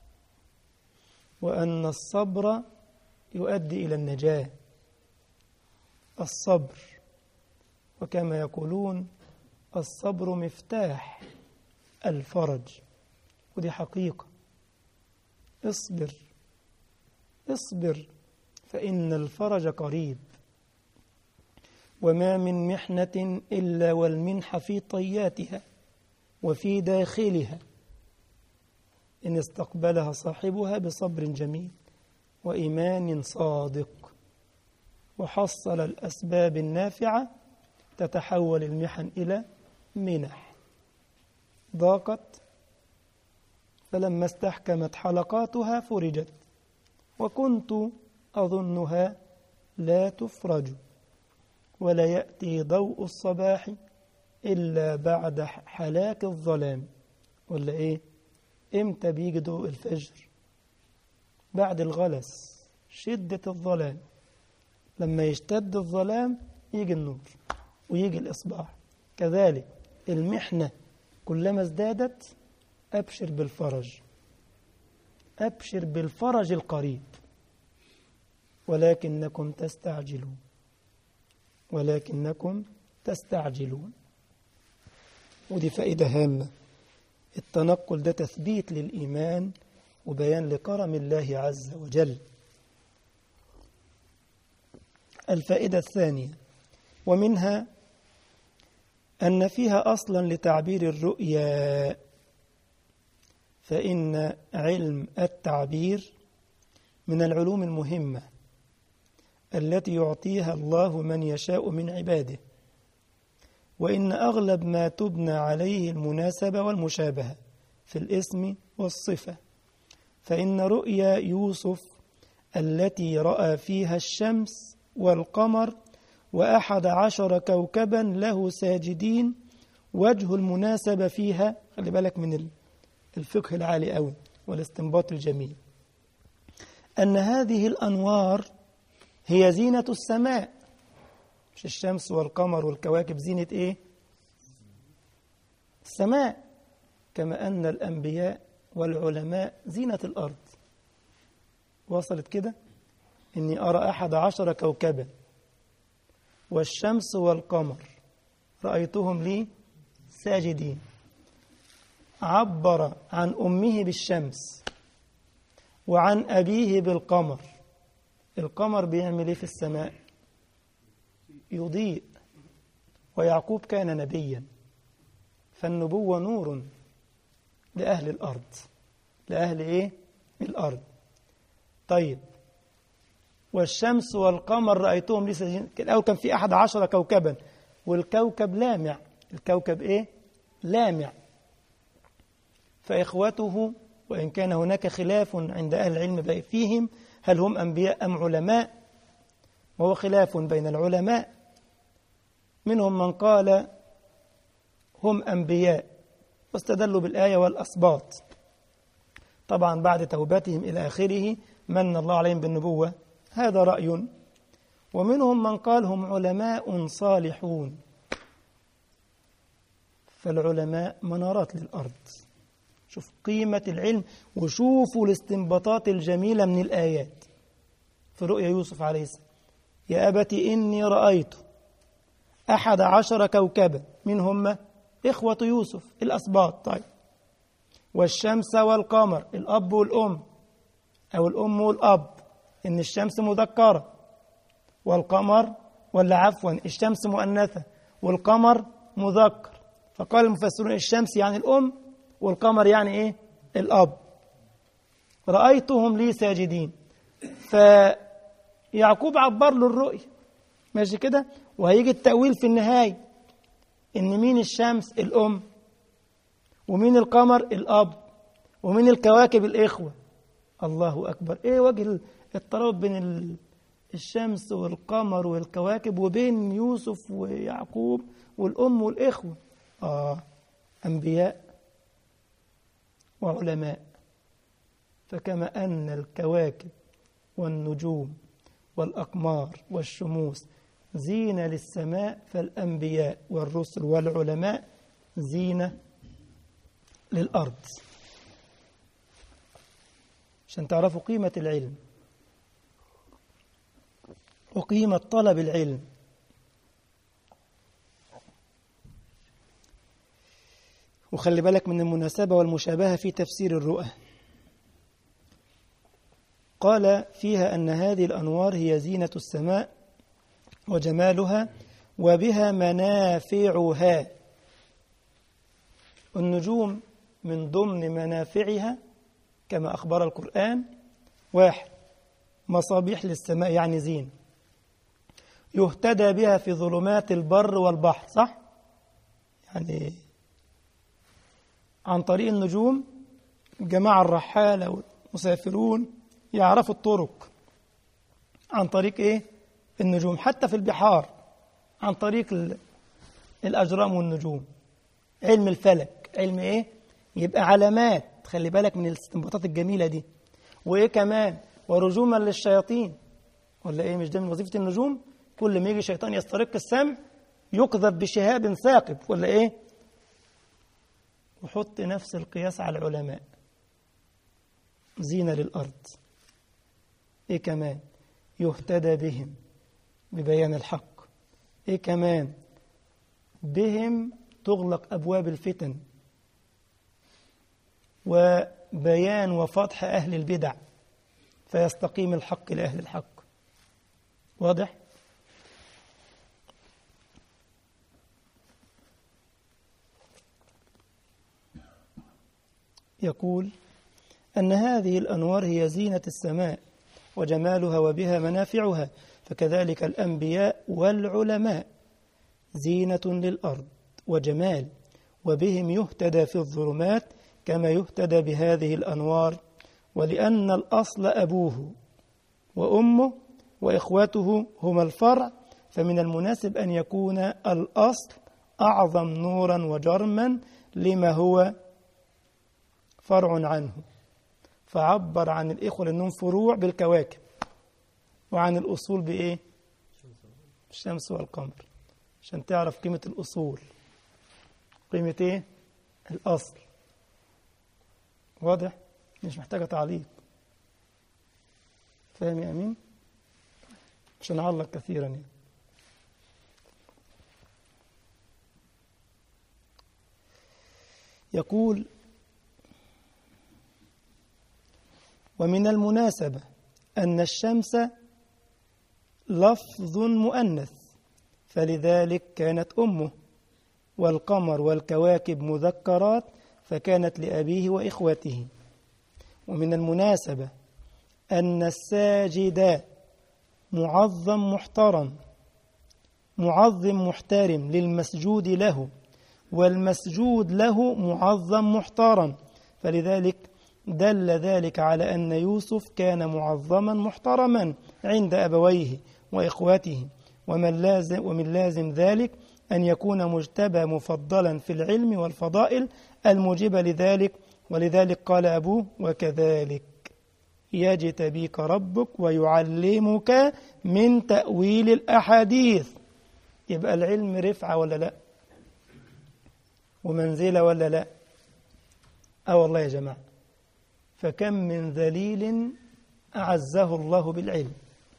وأن الصبر يؤدي إلى النجاة. الصبر، وكما يقولون الصبر مفتاح الفرج، ودي حقيقة. اصبر اصبر فإن الفرج قريب. وما من محنة إلا والمنح في طياتها وفي داخلها، إن استقبلها صاحبها بصبر جميل وإيمان صادق وحصل الأسباب النافعة، تتحول المحن إلى منح. ضاقت فلما استحكمت حلقاتها فرجت، وكنت أظنها لا تفرج، ولا يأتي ضوء الصباح إلا بعد حلاك الظلام. ولا إيه؟ إمتى بيجي ضوء الفجر؟ بعد الغلس، شدة الظلام. لما يشتد الظلام يجي النور ويجي الإصباح. كذلك المحنة كلما ازدادت أبشر بالفرج، أبشر بالفرج القريب، ولكنكم تستعجلون ولكنكم تستعجلون. ودي فائدة هامة. التنقل ده تثبيت للإيمان وبيان لكرم الله عز وجل. الفائدة الثانية، ومنها أن فيها أصلا لتعبير الرؤيا، فإن علم التعبير من العلوم المهمة التي يعطيها الله من يشاء من عباده، وإن أغلب ما تبنى عليه المناسبة والمشابهة في الاسم والصفة. فإن رؤيا يوسف التي رأى فيها الشمس والقمر وأحد عشر كوكبا له ساجدين، وجه المناسبة فيها، خلي بالك من الفقه العالي أوي والاستنباط الجميل، أن هذه الأنوار هي زينة السماء. مش الشمس والقمر والكواكب زينة إيه؟ السماء. كما أن الأنبياء والعلماء زينة الأرض. وصلت كده؟ إني أرى أحد عشر كوكبا والشمس والقمر رأيتهم لي ساجدين. عبر عن أمه بالشمس وعن أبيه بالقمر. القمر بيعمل إيه في السماء؟ يضيء. ويعقوب كان نبيا، فالنبوة نور لأهل الأرض. لأهل إيه؟ الأرض. طيب، والشمس والقمر رأيتهم لي ساجدين. الأول كان في أحد عشر كوكبا، والكوكب لامع. الكوكب إيه؟ لامع. فإخوته، وإن كان هناك خلاف عند أهل العلم فيهم هل هم أنبياء أم علماء، وهو خلاف بين العلماء، منهم من قال هم أنبياء واستدلوا بالآية والأسباط، طبعا بعد توبتهم إلى آخره من الله عليهم بالنبوة، هذا رأي. ومنهم من قال هم علماء صالحون. فالعلماء منارات للأرض. شوف قيمة العلم، وشوفوا الاستنباطات الجميلة من الآيات في رؤيا يوسف عليه السلام. يا أبت إني رأيت أحد عشر كوكبا، من هم؟ إخوة يوسف الأسباط. طيب، والشمس والقمر، الأب والأم أو الأم والأب، إن الشمس مذكرة والقمر، ولا عفوا الشمس مؤنثة والقمر مذكر. فقال المفسرون الشمس يعني الأم والقمر يعني إيه؟ الأب. رأيتهم لي ساجدين. فيعقوب عبر له الرؤية، ماشي كده؟ وهيجي التأويل في النهاية، إن مين الشمس؟ الأم، ومين القمر؟ الأب، ومين الكواكب؟ الإخوة. الله أكبر. إيه وجه الترابط بين الشمس والقمر والكواكب وبين يوسف ويعقوب والأم والإخوة؟ آه، أنبياء وعلماء. فكما أن الكواكب والنجوم والأقمار والشموس زينة للسماء، فالأنبياء والرسل والعلماء زينة للأرض. عشان تعرفوا قيمة العلم وقيمة طلب العلم. وخلي بالك من المناسبة والمشابهة في تفسير الرؤى. قال فيها أن هذه الأنوار هي زينة السماء وجمالها وبها منافعها. النجوم من ضمن منافعها كما أخبر القرآن: واحد، مصابيح للسماء يعني زين، يهتدى بها في ظلمات البر والبحر، صح؟ يعني عن طريق النجوم الجماعة الرحالة والمسافرون يعرفوا الطرق عن طريق إيه؟ النجوم. حتى في البحار عن طريق الأجرام والنجوم، علم الفلك، علم إيه؟ يبقى علامات، خلي بالك من الاستنباطات الجميلة دي. وإيه كمان؟ ورجوما للشياطين، ولا إيه؟ مش ده من وظيفة النجوم؟ كل ما يجي شيطان يسترق السمع يقذف بشهاب ثاقب، ولا إيه؟ وحط نفس القياس على العلماء، زينة للأرض. إيه كمان؟ يهتدى بهم ببيان الحق. إيه كمان؟ بهم تغلق أبواب الفتن وبيان وفتح أهل البدع فيستقيم الحق لأهل الحق. واضح؟ يقول أن هذه الأنوار هي زينة السماء وجمالها وبها منافعها، فكذلك الأنبياء والعلماء زينة للأرض وجمال، وبهم يهتدى في الظلمات كما يهتدى بهذه الأنوار. ولأن الأصل أبوه وأمه وإخوته هما الفرع، فمن المناسب أن يكون الأصل أعظم نورا وجرما لما هو فرع عنه، فعبر عن الإخوة لأنهم فروع بالكواكب، وعن الأصول بإيه؟ الشمس والقمر، عشان تعرف قيمة الأصول، قيمة إيه؟ الأصل. واضح؟ مش محتاجة تعليق. فاهم يا أمين؟ مش هنعلق كثيرا يعني. يقول ومن المناسبة أن الشمس لفظ مؤنث فلذلك كانت أمه، والقمر والكواكب مذكرات فكانت لأبيه وإخوته. ومن المناسبة أن الساجد معظم محترم معظم محترم للمسجود له، والمسجود له معظم محترم، فلذلك دل ذلك على أن يوسف كان معظما محترما عند أبويه وإخوته. ومن لازم ومن لازم ذلك أن يكون مجتبى مفضلا في العلم والفضائل الموجبة لذلك. ولذلك قال أبوه وكذلك يجتبيك ربك ويعلمك من تأويل الأحاديث. يبقى العلم رفعة ولا لا؟ ومنزلة ولا لا؟ آه والله يا جماعة، فكم من ذليل أعزه الله بالعلم،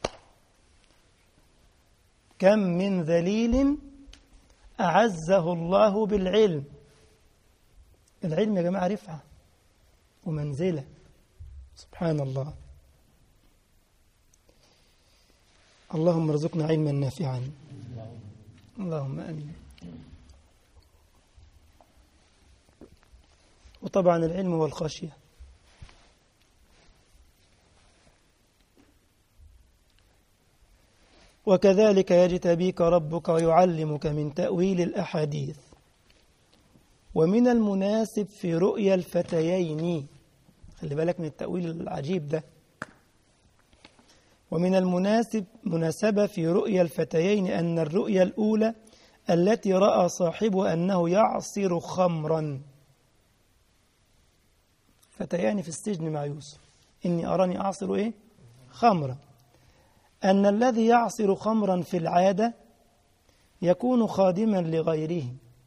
كم من ذليل أعزه الله بالعلم. العلم يا جماعة رفعة ومنزلة، سبحان الله. اللهم ارزقنا علما نافعا، اللهم آمين. وطبعا العلم والخشية. وكذلك يجتبيك ربك ويعلمك من تأويل الأحاديث. ومن المناسب في رؤيا الفتيين، خلي بالك من التأويل العجيب ده، ومن المناسب مناسبة في رؤيا الفتيين أن الرؤيا الأولى التي رأى صاحبه أنه يعصر خمرا، فتيان في السجن مع يوسف، إني أراني أعصر إيه؟ خمرا. أن الذي يعصر خمرا في العادة يكون خادما لغيره،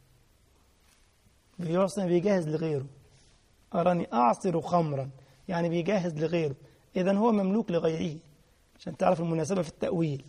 بيعصر بيجهز لغيره. أراني أعصر خمرا يعني بيجهز لغيره، إذن هو مملوك لغيره، عشان تعرف المناسبة في التأويل.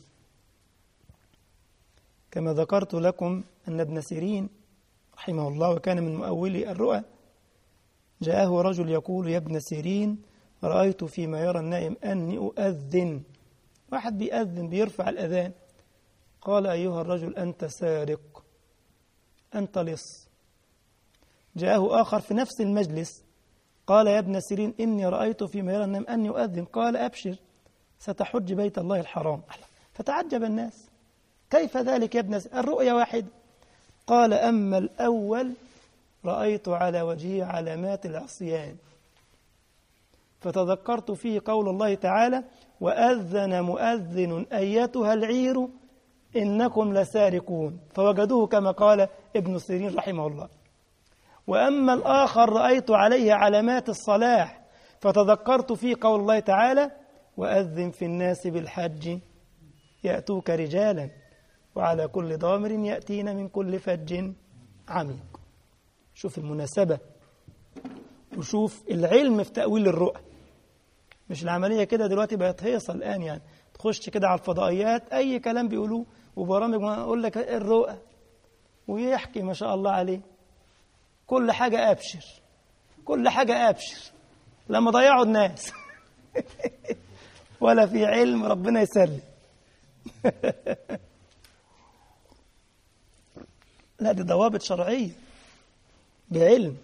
كما ذكرت لكم أن ابن سيرين رحمه الله وكان من مؤولي الرؤى، جاءه رجل يقول يا ابن سيرين رأيت فيما يرى النائم أني أؤذن، واحد بيأذن بيرفع الأذان. قال أيها الرجل أنت سارق، أنت لص. جاءه آخر في نفس المجلس قال يا ابن سيرين إني رأيت فيما يرى النائم أني أؤذن. قال أبشر ستحج بيت الله الحرام. فتعجب الناس، كيف ذلك يا ابن سيرين؟ الرؤيا واحد. قال أما الأول رأيت على وجهه علامات العصيان، فتذكرت فيه قول الله تعالى وأذن مؤذن أيتها العير إنكم لسارقون، فوجدوه كما قال ابن سيرين رحمه الله. وأما الآخر رأيت عليه علامات الصلاح، فتذكرت في قول الله تعالى: وأذن في الناس بالحج يأتوك رجالا وعلى كل ضامر يأتين من كل فج عميق. شوف المناسبة وشوف العلم في تأويل الرؤى. مش العملية كده دلوقتي بقت هيصة الآن، يعني تخش كده على الفضائيات أي كلام بيقولوه وبرامج ما أقول لك الرؤى ويحكي ما شاء الله عليه كل حاجة أبشر، كل حاجة أبشر، لما ضيعوا الناس ولا في علم، ربنا يسلم. لا، دي ضوابط شرعية بعلم.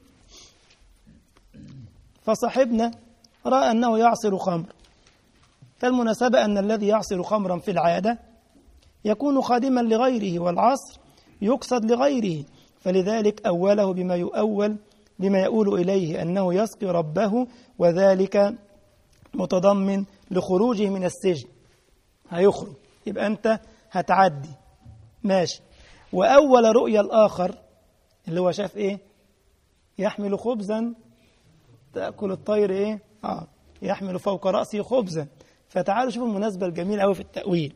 فصاحبنا رأى أنه يعصر خمر، فالمناسبة أن الذي يعصر خمرا في العادة يكون خادما لغيره، والعصر يقصد لغيره، فلذلك أوله بما يؤول بما يؤول إليه أنه يسقي ربه، وذلك متضمن لخروجه من السجن، هيخرج يبقى أنت هتعدي ماشي. وأول رؤيا الآخر اللي هو شاف إيه؟ يحمل خبزا تأكل الطير إيه؟ آه يحمل فوق رأسه خبزا. فتعالوا شوفوا المناسبة الجميلة أوي في التأويل.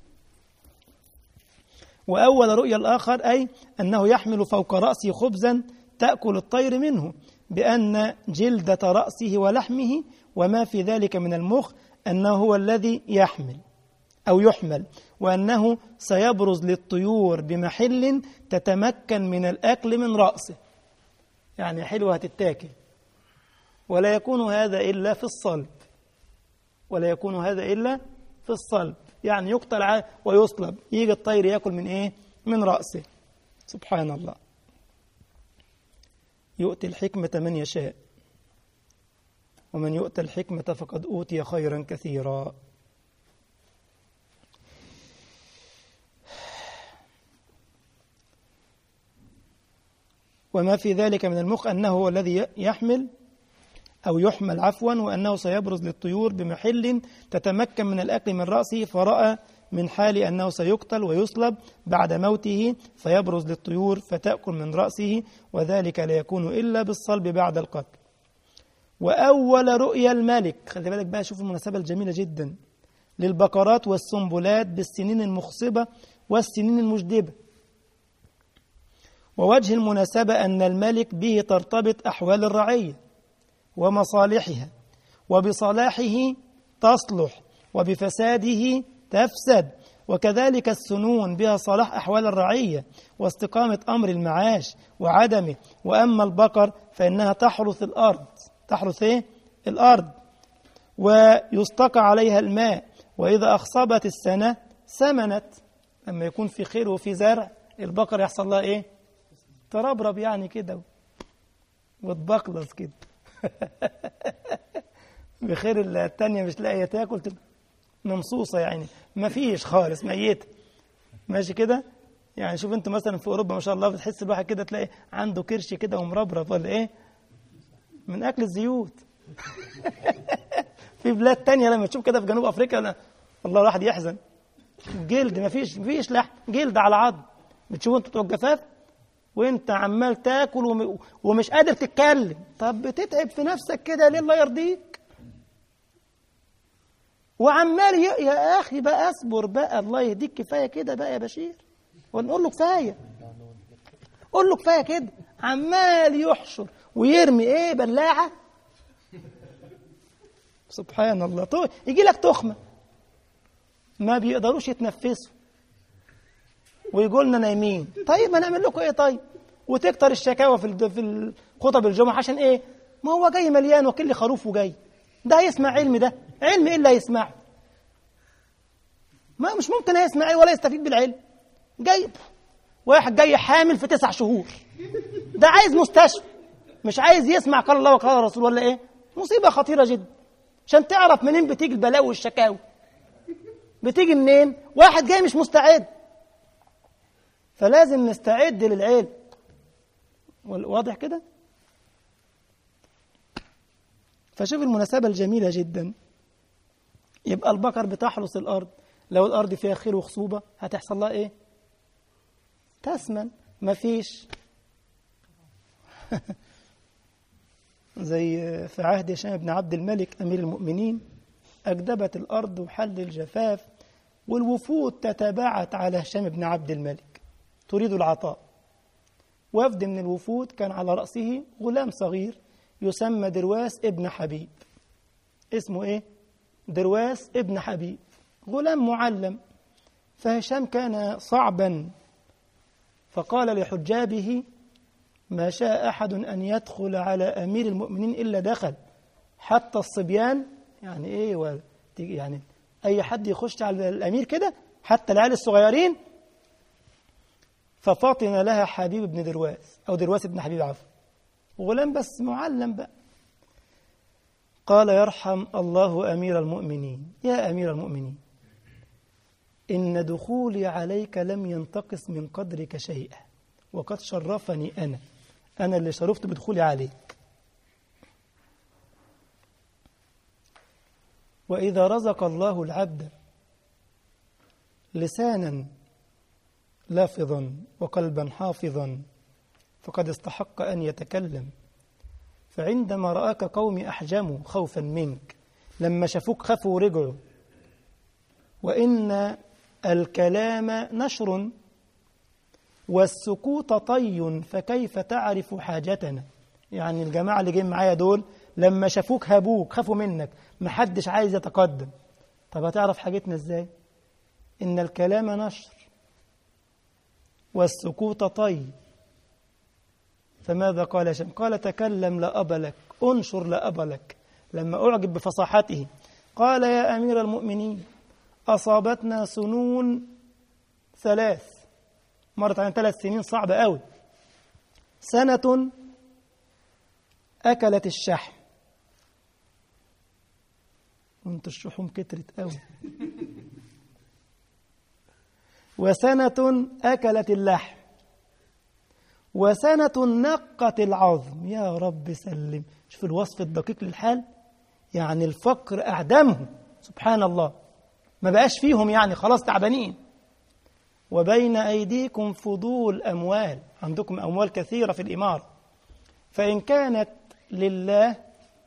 وأول رؤيا الآخر أي أنه يحمل فوق رأسه خبزا تأكل الطير منه، بأن جلدة رأسه ولحمه وما في ذلك من المخ أنه هو الذي يحمل أو يحمل، وأنه سيبرز للطيور بمحل تتمكن من الأكل من رأسه، يعني حلوة هتتاكل. ولا يكون هذا إلا في الصلب، ولا يكون هذا إلا في الصلب، يعني يقتل ويصلب، يجي الطير يأكل من إيه؟ من رأسه. سبحان الله. يؤتي الحكمة من يشاء، ومن يؤتى الحكمة فقد أوتي خيرا كثيرا. وما في ذلك من المخ أنه هو الذي يحمل أو يحمل عفوا، وأنه سيبرز للطيور بمحل تتمكن من الأكل من رأسه، فرأى من حال أنه سيقتل ويصلب بعد موته، فيبرز للطيور فتأكل من رأسه، وذلك لا يكون إلا بالصلب بعد القتل. وأول رؤيا الملك، خلي بالك بقى، شوف المناسبة الجميلة جدا، للبقرات والسنبلات بالسنين المخصبة والسنين المجدبة. ووجه المناسبة أن الملك به ترتبط أحوال الرعية ومصالحها، وبصلاحه تصلح وبفساده تفسد، وكذلك السنون بها صلاح أحوال الرعية واستقامة أمر المعاش وعدمه. وأما البقر فإنها تحرث الأرض، تحرث إيه؟ الأرض، ويستقى عليها الماء، وإذا أخصبت السنة سمنت، لما يكون في خير وفي زرع البقر يحصل لها إيه؟ تربرب يعني كده وتبقلص كده بخير التانية مش لاقية تاكل ممصوصة، يعني ما فيش خالص، ميتة ماشي كده. يعني شوف انت مثلا في أوروبا ما شاء الله بتحس الواحد كده تلاقي عنده كرش كده ومربرب ولا ايه، من أكل الزيوت في بلاد تانية لما تشوف كده في جنوب أفريقيا لا والله الواحد يحزن، جلد ما فيش ما فيش لحم، جلد على عظم. بتشوف انت بتوع الجفاف وانت عمال تاكل ومش قادر تتكلم، طب بتتعب في نفسك كده ليه؟ الله يرضيك. وعمال ي... يا اخي بقى اصبر بقى، الله يهديك، كفايه كده بقى يا بشير، ونقول له كفايه، قول له كفايه كده، عمال يحشر ويرمي ايه بلاعه. سبحان الله. طو... يجي لك تخمه ما بيقدروش يتنفسوا ويقول لنا نايمين، طيب ما نعمل لكم ايه؟ طيب وتكتر الشكاوى في في خطب الجمعه عشان ايه؟ ما هو جاي مليان وكل خروف وجاي، ده هيسمع علم؟ ده علم ايه اللي هيسمعه؟ ما مش ممكن هيسمع ايه ولا يستفيد بالعلم. جاي واحد جاي حامل في تسع شهور، ده عايز مستشفى، مش عايز يسمع قال الله وقال الرسول ولا ايه؟ مصيبه خطيره جدا. عشان تعرف منين بتيجي البلاوي والشكاوي، بتيجي منين؟ واحد جاي مش مستعد. فلازم نستعد للعلم. واضح كده؟ فشوف المناسبة الجميلة جدا. يبقى البقر بتحرس الأرض، لو الأرض فيها خير وخصوبة هتحصل لها إيه؟ تسمن. مفيش. زي في عهد هشام بن عبد الملك أمير المؤمنين، أجدبت الأرض وحل الجفاف، والوفود تتبعت على هشام بن عبد الملك تريد العطاء. وفد من الوفود كان على رأسه غلام صغير يسمى درواس ابن حبيب. اسمه إيه؟ درواس ابن حبيب، غلام معلم. فهشام كان صعبا، فقال لحجابه: ما شاء أحد أن يدخل على أمير المؤمنين إلا دخل، حتى الصبيان. يعني إيه و... يعني أي حد يخش على الأمير كده، حتى العيال الصغيرين. ففاطن لها حبيب بن درواس، أو درواس بن حبيب عفوا، غلام بس معلم بقى. قال: يرحم الله أمير المؤمنين، يا أمير المؤمنين، إن دخولي عليك لم ينتقص من قدرك شيئا، وقد شرفني أنا أنا اللي شرفت بدخولي عليك. وإذا رزق الله العبد لسانا لافظا وقلبا حافظا فقد استحق أن يتكلم. فعندما رآك قومي أحجموا خوفا منك، لما شافوك خافوا ورجعوا. وإن الكلام نشر والسكوت طي، فكيف تعرف حاجتنا؟ يعني الجماعة اللي جايين معايا دول لما شافوك هابوك، خافوا منك، محدش عايز يتقدم. طب هتعرف حاجتنا ازاي؟ إن الكلام نشر والسكوت طي. فماذا قال هشام؟ قال: تكلم لا أبا لك، انشر لا أبا لك. لما أعجب بفصاحته قال: يا أمير المؤمنين، أصابتنا سنون ثلاث، مرت على ثلاث سنين صعبة قوي. سنة أكلت الشحم، وانت الشحوم كترت قوي. وسنة أكلت اللحم، وسنة نقت العظم. يا رب سلم. شوف الوصف الدقيق للحال، يعني الفقر أعدمهم سبحان الله، ما بقاش فيهم، يعني خلاص تعبانين. وبين أيديكم فضول أموال، عندكم أموال كثيرة في الإمارة، فإن كانت لله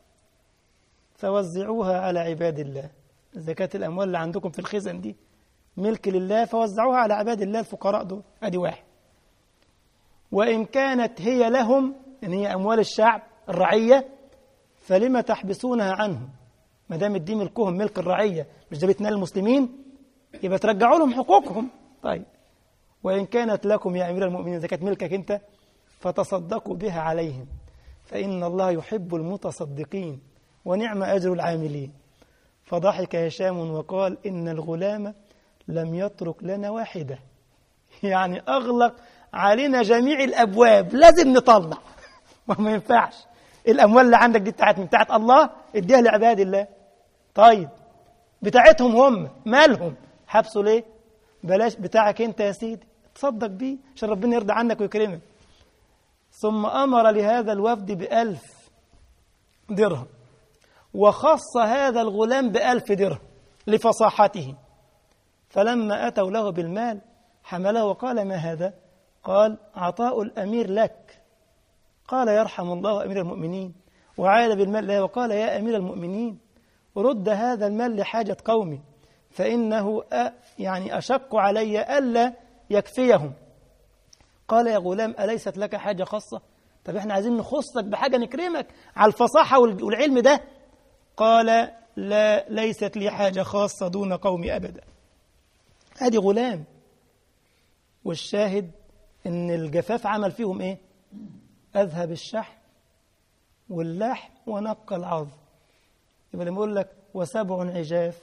فوزعوها على عباد الله. زكاة الأموال اللي عندكم في الخزن دي ملك لله، فوزعوها على عباد الله الفقراء دول. أدي واحد. وإن كانت هي لهم، يعني هي أموال الشعب الرعية، فلما تحبسونها عنهم؟ ما دام الدين ملكهم، ملك الرعية، مش ده بيتنال المسلمين، يبقى ترجعوا لهم حقوقهم. طيب، وإن كانت لكم يا أمير المؤمنين، زكاة ملكك أنت، فتصدقوا بها عليهم، فإن الله يحب المتصدقين ونعم أجر العاملين. فضحك هشام وقال: إن الغلام لم يترك لنا واحدة، يعني أغلق علينا جميع الأبواب، لازم نطلع. وما ينفعش، الأموال اللي عندك دي بتاعت من بتاعت الله، اديها لعباد الله. طيب، بتاعتهم هم، مالهم؟ حبسوا ليه؟ بلاش بتاعك انت يا سيدي، تصدق بيه عشان ربنا يرضى عنك ويكرمك. ثم أمر لهذا الوفد بألف درهم، وخص هذا الغلام بألف درهم لفصاحته. فلما أتوا له بالمال حمله وقال: ما هذا؟ قال: عطاء الأمير لك. قال: يرحم الله أمير المؤمنين. وعاد بالمال له وقال: يا أمير المؤمنين، رد هذا المال لحاجة قومي، فإنه يعني أشق علي ألا يكفيهم. قال: يا غلام، أليست لك حاجة خاصة؟ طب احنا عايزين نخصك بحاجة نكرمك على الفصاحة والعلم ده. قال: لا، ليست لي حاجة خاصة دون قومي أبدا. هذه غلام. والشاهد إن الجفاف عمل فيهم إيه؟ أذهب الشحم واللحم ونقى العظم. يبقى لما يقول لك وسبع عجاف،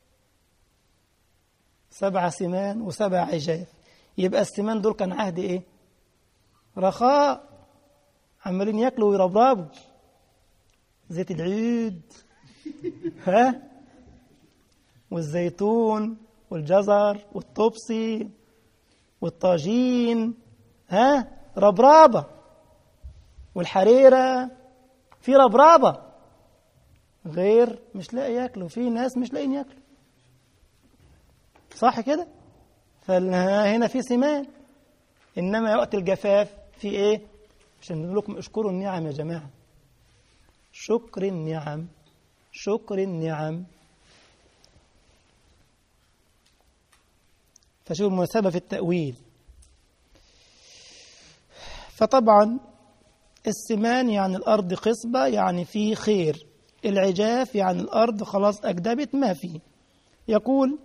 سبع سمان وسبع عجاف، يبقى السمان دول كان عهد إيه؟ رخاء، عمالين ياكلوا ويربربوا زيت العيد، ها، والزيتون والجزر والطبسي والطاجين، ها، ربرابة، والحريرة، في ربرابة. غير مش لاقي ياكلوا، في ناس مش لاقيين ياكلوا. صح كده؟ فهنا في سمان. إنما وقت الجفاف في إيه؟ عشان نقول لكم اشكروا النعم يا جماعة، شكر النعم، شكر النعم. فشوف المناسبة في التأويل. فطبعا السمان يعني الأرض خصبة، يعني في خير. العجاف يعني الأرض خلاص أجدبت ما فيه. يقول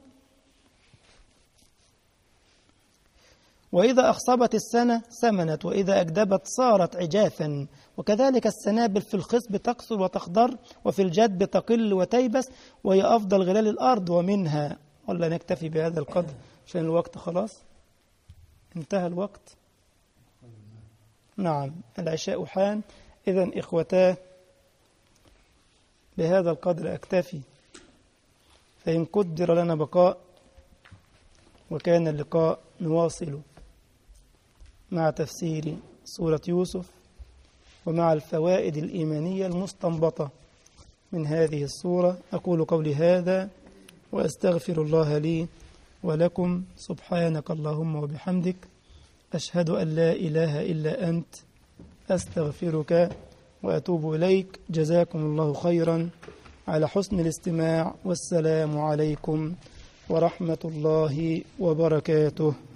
وإذا أخصبت السنة سمنت، وإذا أجدبت صارت عجافا. وكذلك السنابل في الخصب تكثر وتخضر، وفي الجدب تقل وتيبس، وهي أفضل غلال الأرض. ومنها، ولا نكتفي بهذا القدر عشان الوقت خلاص انتهى الوقت. نعم العشاء حان. إذن إخوتاه بهذا القدر أكتفي، فإن قدر لنا بقاء وكان اللقاء نواصل مع تفسير سورة يوسف ومع الفوائد الإيمانية المستنبطة من هذه السورة. أقول قولي هذا وأستغفر الله لي ولكم. سبحانك اللهم وبحمدك، أشهد أن لا إله إلا أنت، أستغفرك وأتوب إليك. جزاكم الله خيرا على حسن الاستماع، والسلام عليكم ورحمة الله وبركاته.